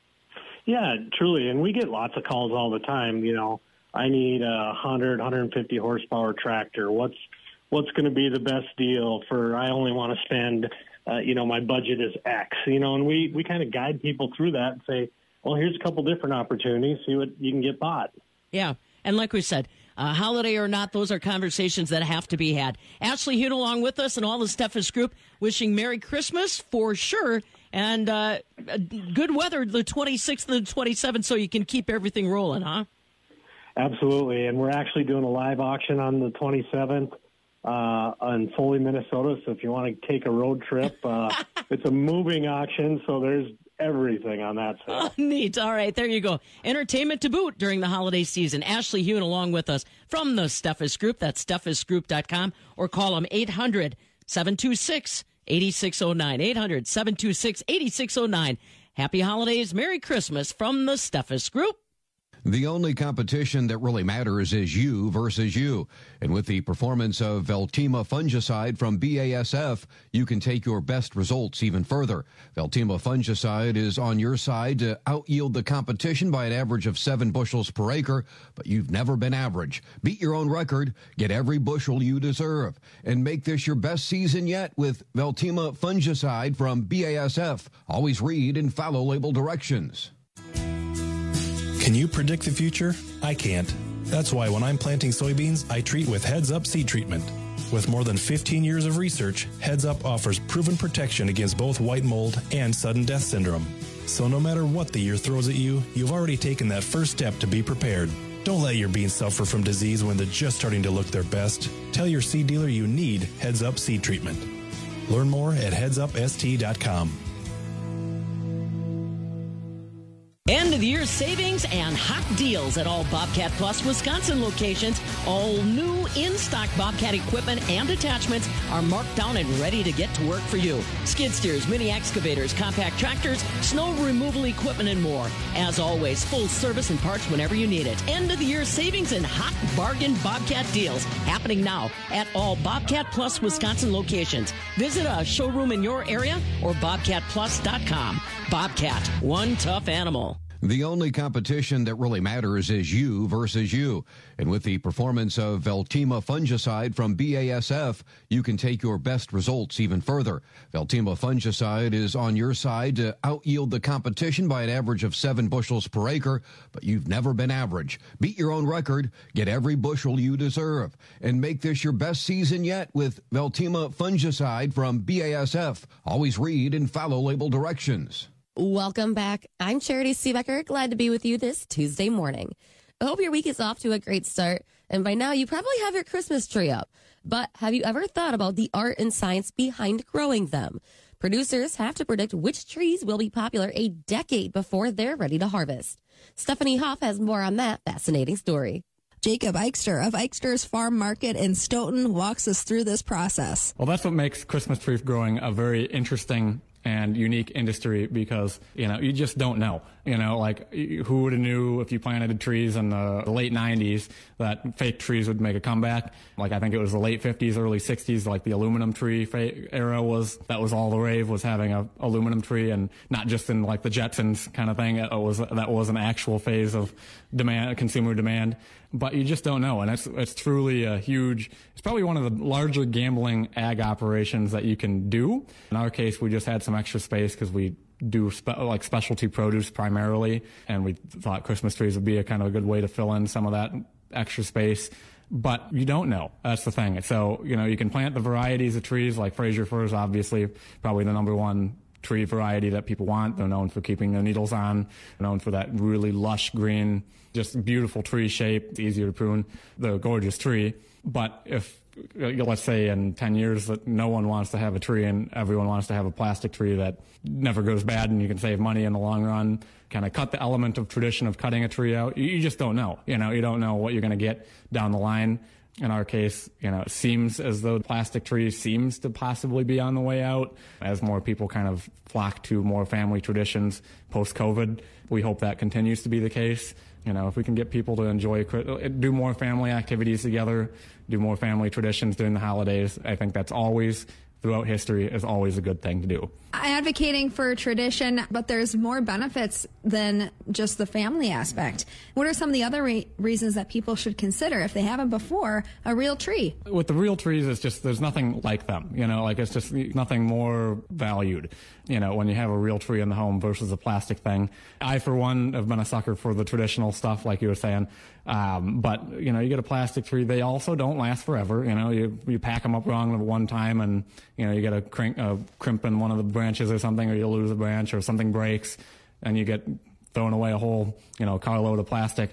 Yeah, truly. And we get lots of calls all the time. You know, I need a one hundred, one hundred fifty horsepower tractor. What's what's going to be the best deal for, I only want to spend, uh, you know, my budget is X, you know, and we, we kind of guide people through that and say, well, here's a couple different opportunities, see what you can get bought.
Yeah. And like we said, uh, holiday or not, those are conversations that have to be had. Ashley Hune along with us and all the Steffes Group wishing Merry Christmas for sure. And uh, good weather the twenty-sixth and the twenty-seventh so you can keep everything rolling, huh?
Absolutely, and we're actually doing a live auction on the twenty-seventh uh, in Foley, Minnesota. So if you want to take a road trip, uh, it's a moving auction, so there's everything on that side.
Oh, neat. All right, there you go. Entertainment to boot during the holiday season. Ashley Hewen along with us from the Steffes Group. That's steffes group dot com, or call them eight hundred, seven two six, eight six zero nine. eight hundred, seven two six, eight six zero nine. Happy holidays, Merry Christmas from the Steffes Group.
The only competition that really matters is you versus you. And with the performance of Veltima fungicide from B A S F, you can take your best results even further. Veltima fungicide is on your side to out-yield the competition by an average of seven bushels per acre, but you've never been average. Beat your own record, get every bushel you deserve, and make this your best season yet with Veltima fungicide from B A S F. Always read and follow label directions.
Can you predict the future? I can't. That's why when I'm planting soybeans, I treat with Heads Up seed treatment. With more than fifteen years of research, Heads Up offers proven protection against both white mold and sudden death syndrome. So no matter what the year throws at you, you've already taken that first step to be prepared. Don't let your beans suffer from disease when they're just starting to look their best. Tell your seed dealer you need Heads Up seed treatment. Learn more at heads up s t dot com.
End of the year savings and hot deals at all Bobcat Plus Wisconsin locations. All new in-stock Bobcat equipment and attachments are marked down and ready to get to work for you. Skid steers, mini excavators, compact tractors, snow removal equipment, and more. As always, full service and parts whenever you need it. End of the year savings and hot bargain Bobcat deals happening now at all Bobcat Plus Wisconsin locations. Visit a showroom in your area or bobcat plus dot com. Bobcat, one tough animal.
The only competition that really matters is you versus you. And with the performance of Veltima fungicide from B A S F, you can take your best results even further. Veltima fungicide is on your side to out-yield the competition by an average of seven bushels per acre, but you've never been average. Beat your own record, get every bushel you deserve, and make this your best season yet with Veltima fungicide from B A S F. Always read and follow label directions.
Welcome back. I'm Charity Seebecker. Glad to be with you this Tuesday morning. I hope your week is off to a great start. And by now, you probably have your Christmas tree up. But have you ever thought about the art and science behind growing them? Producers have to predict which trees will be popular a decade before they're ready to harvest. Stephanie Hoff has more on that fascinating story.
Jacob Eichster of Eichster's Farm Market in Stoughton walks us through this process.
Well, that's what makes Christmas tree growing a very interesting and unique industry, because, you know, you just don't know. You know, like, who would have knew if you planted trees in the late nineties that fake trees would make a comeback? Like, I think it was the late fifties, early sixties, like the aluminum tree era was, that was all the rave, was having a aluminum tree, and not just in like the Jetsons kind of thing. It was, that was an actual phase of demand, consumer demand. But you just don't know, and it's it's truly a huge, it's probably one of the larger gambling ag operations that you can do. In our case, we just had some extra space because we do spe- like specialty produce primarily, and we thought Christmas trees would be a kind of a good way to fill in some of that extra space. But you don't know. That's the thing. So, you know, you can plant the varieties of trees, like Fraser fir is obviously probably the number one tree variety that people want. They're known for keeping their needles on. They're known for that really lush green, just beautiful tree shape. It's easier to prune. They're a gorgeous tree. But if, let's say in ten years that no one wants to have a tree and everyone wants to have a plastic tree that never goes bad and you can save money in the long run, kind of cut the element of tradition of cutting a tree out. You just don't know. You know, you don't know what you're going to get down the line. In our case, you know, it seems as though the plastic tree seems to possibly be on the way out as more people kind of flock to more family traditions post-COVID. We hope that continues to be the case. You know, if we can get people to enjoy, do more family activities together, do more family traditions during the holidays, I think that's always, throughout history, is always a good thing to do.
Advocating for tradition, but there's more benefits than just the family aspect. What are some of the other re- reasons that people should consider, if they haven't before, a real tree?
With the real trees, it's just, there's nothing like them. You know, like, it's just nothing more valued, you know, when you have a real tree in the home versus a plastic thing. I, for one, have been a sucker for the traditional stuff, like you were saying. Um, but, you know, you get a plastic tree, they also don't last forever. You know, you, you pack them up wrong one time and, you know, you get a, crank, a crimp in one of the branches or something, or you lose a branch or something breaks and you get thrown away a whole, you know, carload of plastic.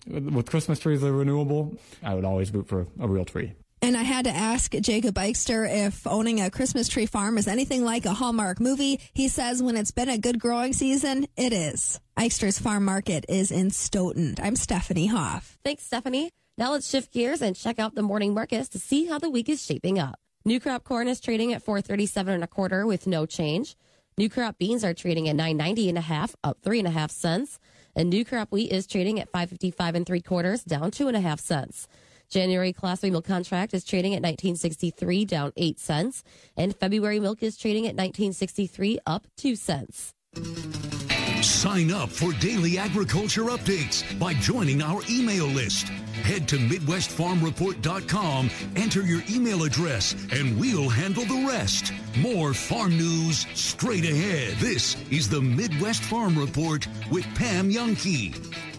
with, with Christmas trees that are renewable, I would always root for a real tree.
And I had to ask Jacob Eichster if owning a Christmas tree farm is anything like a Hallmark movie. He says when it's been a good growing season, it is. Eichster's Farm Market is in Stoughton. I'm Stephanie Hoff.
Thanks, Stephanie. Now let's shift gears and check out the morning markets to see how the week is shaping up. New crop corn is trading at four thirty-seven and a quarter with no change. New crop beans are trading at nine ninety and a half, up three and a half cents. And new crop wheat is trading at five fifty-five and three quarters, down two and a half cents. January class three milk contract is trading at nineteen sixty-three, down eight cents. And February milk is trading at nineteen sixty-three, up two cents.
Sign up for daily agriculture updates by joining our email list. Head to Midwest Farm Report dot com, enter your email address, and we'll handle the rest. More farm news straight ahead. This is the Midwest Farm Report with Pam Youngkey.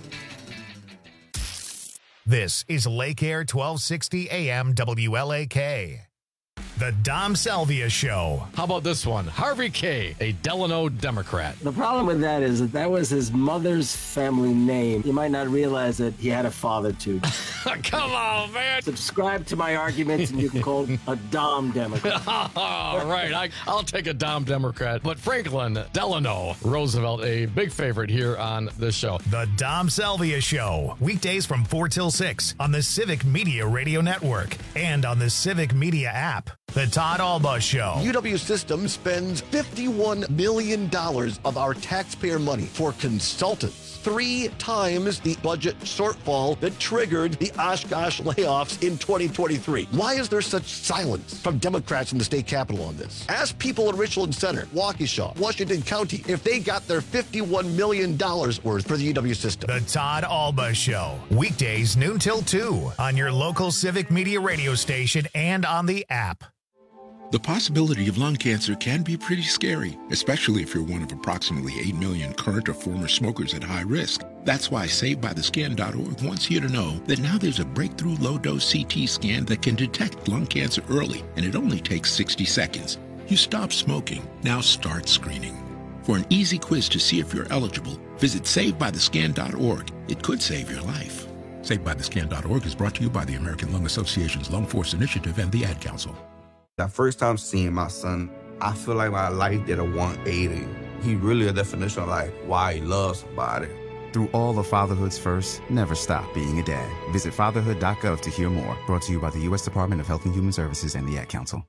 This is Lake Air twelve sixty A M W L A K. The Dom Salvia Show.
How about this one? Harvey Kaye, a Delano Democrat.
The problem with that is that that was his mother's family name. You might not realize that he had a father, too.
Come on, man.
Subscribe to my arguments and you can call a Dom Democrat.
All right, I, I'll take a Dom Democrat. But Franklin Delano Roosevelt, a big favorite here on this show.
The Dom Salvia Show. Weekdays from four till six on the Civic Media Radio Network and on the Civic Media app. The Todd Alba Show.
U W Systems spends fifty-one million dollars of our taxpayer money for consultants. Three times the budget shortfall that triggered the Oshkosh layoffs in twenty twenty-three. Why is there such silence from Democrats in the state capitol on this? Ask people in Richland Center, Waukesha, Washington County if they got their fifty-one million dollars worth for the U W system.
The Todd Alba Show. Weekdays noon till two on your local Civic Media radio station and on the app.
The possibility of lung cancer can be pretty scary, especially if you're one of approximately eight million current or former smokers at high risk. That's why Saved By The Scan dot org wants you to know that now there's a breakthrough low-dose C T scan that can detect lung cancer early, and it only takes sixty seconds. You stop smoking, now start screening. For an easy quiz to see if you're eligible, visit Saved By The Scan dot org. It could save your life. Saved By The Scan dot org is brought to you by the American Lung Association's Lung Force Initiative and the Ad Council.
That first time seeing my son, I feel like my life did a one eighty. He really a definition of like why he loves somebody.
Through all of fatherhood's first, never stop being a dad. Visit fatherhood dot gov to hear more. Brought to you by the U S Department of Health and Human Services and the Ad Council.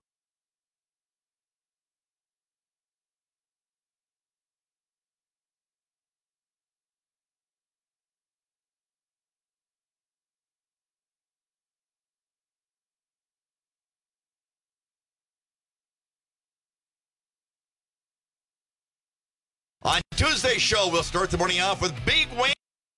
On Tuesday's show, we'll start the morning off with Big Wayne.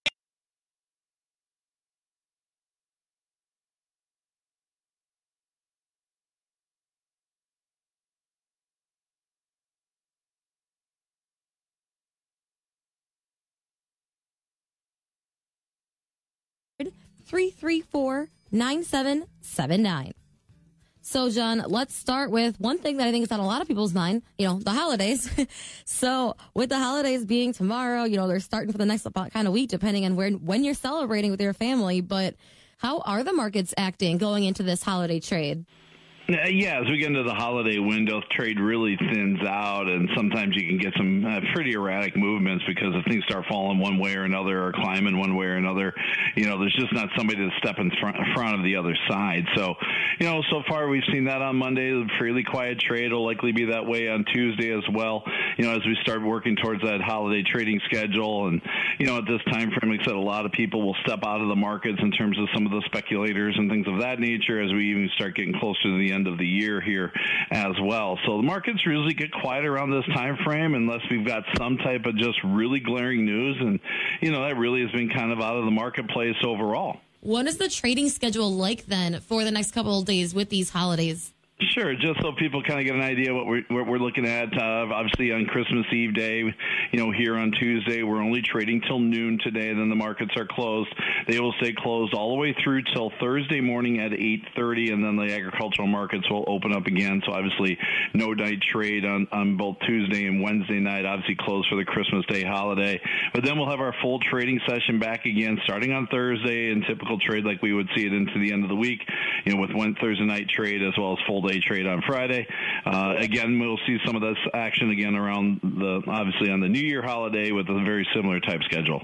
three three four, nine seven seven nine. So, John, let's start with one thing that I think is on a lot of people's mind, you know, the holidays. So with the holidays being tomorrow, you know, they're starting for the next kind of week, depending on where, when you're celebrating with your family. But how are the markets acting going into this holiday trade?
Yeah, as we get into the holiday window, trade really thins out, and sometimes you can get some uh, pretty erratic movements because if things start falling one way or another or climbing one way or another, you know, there's just not somebody to step in front, front of the other side. So, you know, so far we've seen that on Monday, a fairly quiet trade. Will likely be that way on Tuesday as well, you know, as we start working towards that holiday trading schedule. And, you know, at this time frame, like I said, a lot of people will step out of the markets in terms of some of the speculators and things of that nature as we even start getting closer to the end of the year here as well. So the markets usually get quiet around this time frame unless we've got some type of just really glaring news, and you know that really has been kind of out of the marketplace overall.
What is the trading schedule like then for the next couple of days with these holidays?
Sure, just so people kind of get an idea what we're, what we're looking at. Uh, obviously, on Christmas Eve day, you know, here on Tuesday, we're only trading till noon today. Then the markets are closed. They will stay closed all the way through till Thursday morning at eight thirty, and then the agricultural markets will open up again. So obviously, no night trade on, on both Tuesday and Wednesday night. Obviously, closed for the Christmas Day holiday. But then we'll have our full trading session back again starting on Thursday in typical trade like we would see it into the end of the week, you know, with one Thursday night trade as well as full day trade on Friday. Uh, again, we'll see some of this action again around the, obviously on the New Year holiday with a very similar type schedule.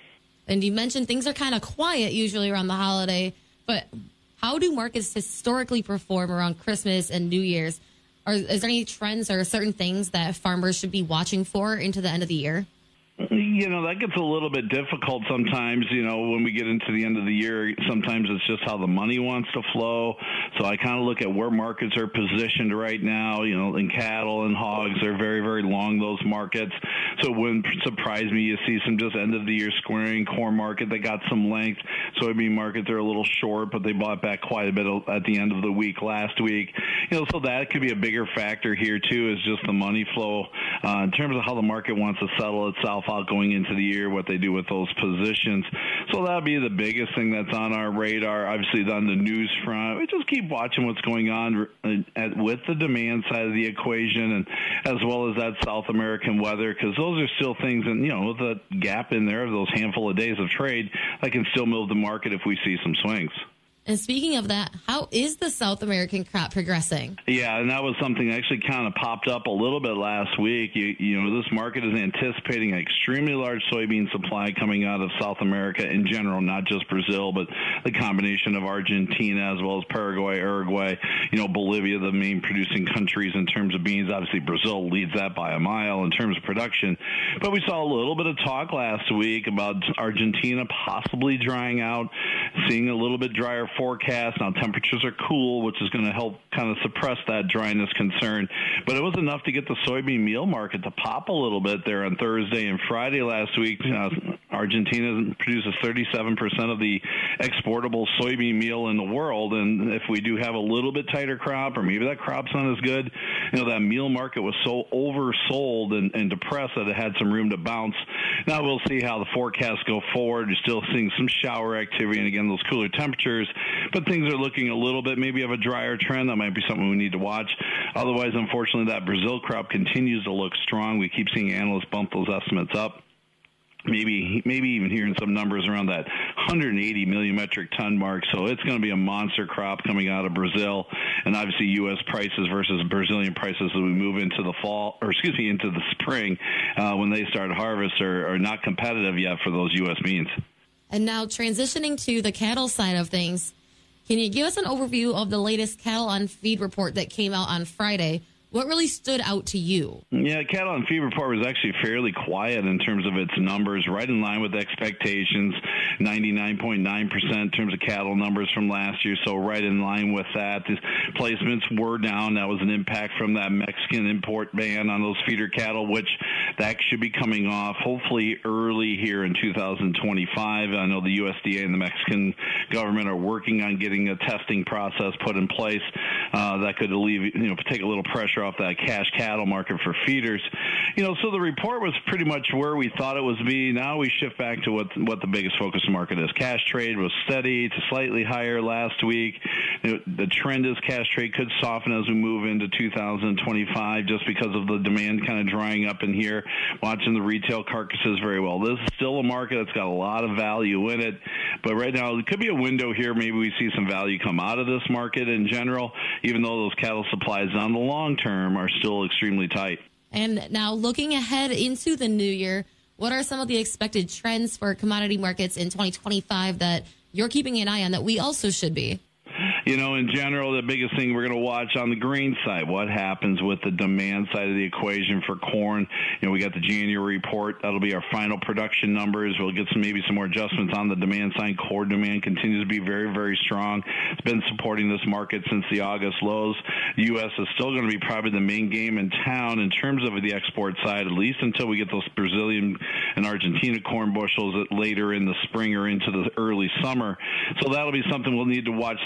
And you mentioned things are kind of quiet usually around the holiday, but how do markets historically perform around Christmas and New Year's? Or is there any trends or certain things that farmers should be watching for into the end of the year?
You know, that gets a little bit difficult sometimes, you know, when we get into the end of the year. Sometimes it's just how the money wants to flow. So I kind of look at where markets are positioned right now. You know, in cattle and hogs, they're very, very long, those markets. So it wouldn't surprise me. You see some just end of the year squaring. Corn market, they got some length. Soybean market, they're a little short, but they bought back quite a bit at the end of the week last week. You know, so that could be a bigger factor here, too, is just the money flow. Uh, in terms of how the market wants to settle itself out going into the year, what they do with those positions. So that'll be the biggest thing that's on our radar. Obviously, on the news front, we just keep watching what's going on at, with the demand side of the equation, and as well as that South American weather, because those are still things, and you know, with a gap in there of those handful of days of trade, that can still move the market if we see some swings.
And speaking of that, how is the South American crop progressing?
Yeah, and that was something that actually kind of popped up a little bit last week. You, you know, this market is anticipating an extremely large soybean supply coming out of South America in general, not just Brazil, but the combination of Argentina as well as Paraguay, Uruguay, you know, Bolivia, the main producing countries in terms of beans. Obviously, Brazil leads that by a mile in terms of production. But we saw a little bit of talk last week about Argentina possibly drying out, seeing a little bit drier forecast. Now temperatures are cool, which is going to help kind of suppress that dryness concern. But it was enough to get the soybean meal market to pop a little bit there on Thursday and Friday last week. Uh, Argentina produces thirty-seven percent of the exportable soybean meal in the world. And if we do have a little bit tighter crop, or maybe that crop's not as good, you know, that meal market was so oversold and, and depressed that it had some room to bounce. Now we'll see how the forecasts go forward. You're still seeing some shower activity, and again, those cooler temperatures. But things are looking a little bit maybe of a drier trend. That might be something we need to watch. Otherwise, unfortunately, that Brazil crop continues to look strong. We keep seeing analysts bump those estimates up. Maybe maybe even hearing some numbers around that one hundred eighty million metric ton mark. So it's going to be a monster crop coming out of Brazil. And obviously U S prices versus Brazilian prices as we move into the fall, or excuse me, into the spring uh, when they start harvest are, are not competitive yet for those U S beans.
And now transitioning to the cattle side of things, can you give us an overview of the latest cattle on feed report that came out on Friday? What really stood out to you?
Yeah, cattle on feed report was actually fairly quiet in terms of its numbers, right in line with expectations, ninety-nine point nine percent in terms of cattle numbers from last year, so right in line with that. The placements were down. That was an impact from that Mexican import ban on those feeder cattle, which that should be coming off hopefully early here in two thousand twenty-five. I know the U S D A and the Mexican government are working on getting a testing process put in place uh, that could alleviate, you know, take a little pressure off that cash cattle market for feeders. You know, so the report was pretty much where we thought it was be. Now we shift back to what what the biggest focus market is. Cash trade was steady to slightly higher last week. You know, the trend is cash trade could soften as we move into two thousand twenty-five just because of the demand kind of drying up in here. Watching the retail carcasses very well. This is still a market that's got a lot of value in it, but right now it could be a window here. Maybe we see some value come out of this market in general, even though those cattle supplies on the long term are still extremely tight.
And now looking ahead into the new year, what are some of the expected trends for commodity markets in twenty twenty-five that you're keeping an eye on that we also should be?
You know, in general, the biggest thing we're going to watch on the grain side, what happens with the demand side of the equation for corn. You know, we got the January report. That'll be our final production numbers. We'll get some maybe some more adjustments on the demand side. Core demand continues to be very, very strong. It's been supporting this market since the August lows. The U S is still going to be probably the main game in town in terms of the export side, at least until we get those Brazilian and Argentina corn bushels later in the spring or into the early summer. So that'll be something we'll need to watch there. But the problem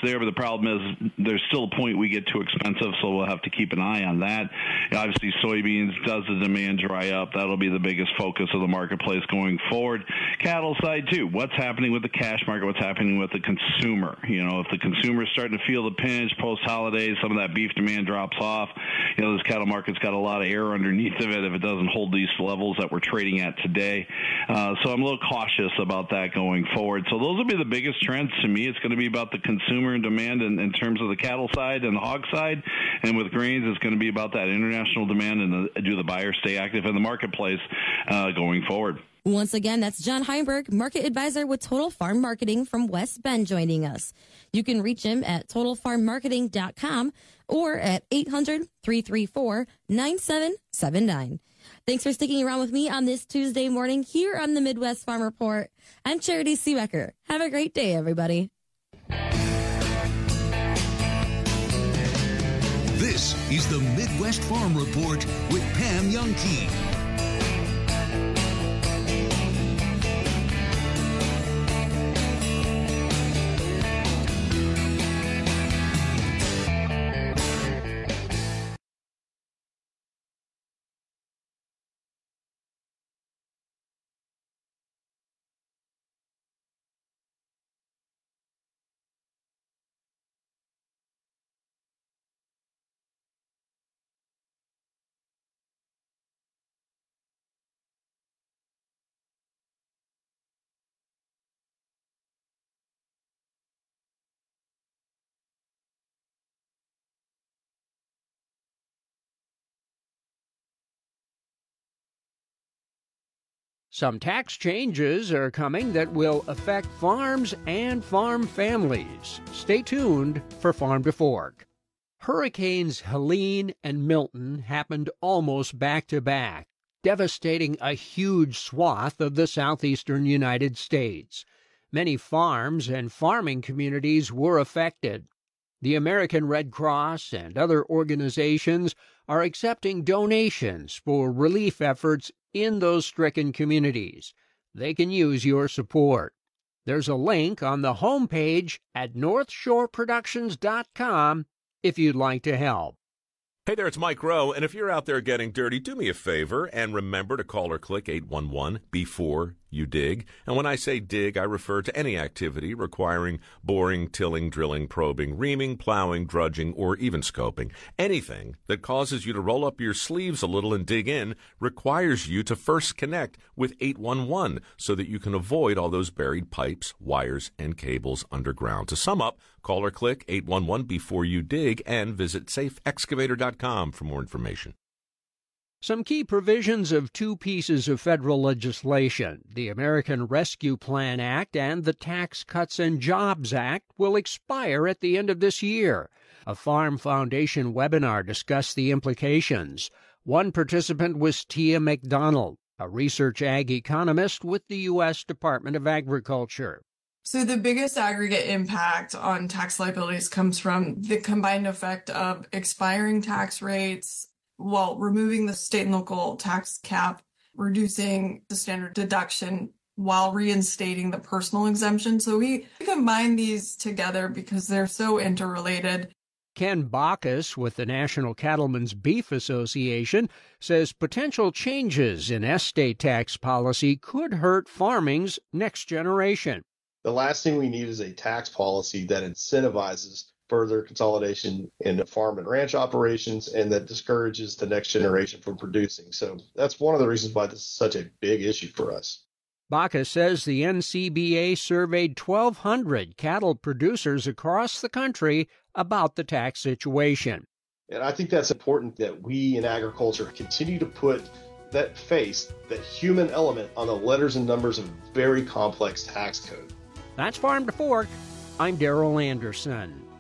problem is there's still a point we get too expensive, so we'll have to keep an eye on that. Obviously, soybeans, does the demand dry up? That'll be the biggest focus of the marketplace going forward. Cattle side, too. What's happening with the cash market? What's happening with the consumer? You know, if the consumer is starting to feel the pinch post-holidays, some of that beef demand drops off. You know, this cattle market's got a lot of air underneath of it if it doesn't hold these levels that we're trading at today. Uh, so I'm a little cautious about that going forward. So those will be the biggest trends to me. It's going to be about the consumer and demand in, in terms of the cattle side and the hog side. And with grains, it's going to be about that international demand and the, do the buyers stay active in the marketplace uh, going forward.
Once again, that's John Heinberg, market advisor with Total Farm Marketing from West Bend, joining us. You can reach him at total farm marketing dot com or at eight hundred, three three four, nine seven seven nine. Thanks for sticking around with me on this Tuesday morning here on the Midwest Farm Report. I'm Charity Seebecker. Have a great day, everybody.
This is the Midwest Farm Report with Pam Youngkey.
Some tax changes are coming that will affect farms and farm families. Stay tuned for Farm to Fork. Hurricanes Helene and Milton happened almost back-to-back, devastating a huge swath of the southeastern United States. Many farms and farming communities were affected. The American Red Cross and other organizations are accepting donations for relief efforts in those stricken communities. They can use your support. There's a link on the homepage at north shore productions dot com if you'd like to help.
Hey there, it's Mike Rowe, and if you're out there getting dirty, do me a favor and remember to call or click eight one one before you dig. And when I say dig, I refer to any activity requiring boring, tilling, drilling, probing, reaming, plowing, drudging, or even scoping. Anything that causes you to roll up your sleeves a little and dig in requires you to first connect with eight one one so that you can avoid all those buried pipes, wires, and cables underground. To sum up, call or click eight one one before you dig and visit safe excavator dot com for more information.
Some key provisions of two pieces of federal legislation, the American Rescue Plan Act and the Tax Cuts and Jobs Act, will expire at the end of this year. A Farm Foundation webinar discussed the implications. One participant was Tia McDonald, a research ag economist with the U S Department of Agriculture.
So the biggest aggregate impact on tax liabilities comes from the combined effect of expiring tax rates, while removing the state and local tax cap, reducing the standard deduction while reinstating the personal exemption. So we combine these together because they're so interrelated.
Ken Bacchus with the National Cattlemen's Beef Association says potential changes in estate tax policy could hurt farming's next generation.
The last thing we need is a tax policy that incentivizes further consolidation in farm and ranch operations and that discourages the next generation from producing. So that's one of the reasons why this is such a big issue for us.
Bacchus says the N C B A surveyed twelve hundred cattle producers across the country about the tax situation.
And I think that's important that we in agriculture continue to put that face, that human element on the letters and numbers of a very complex tax code.
That's Farm to Fork. I'm Darrell Anderson.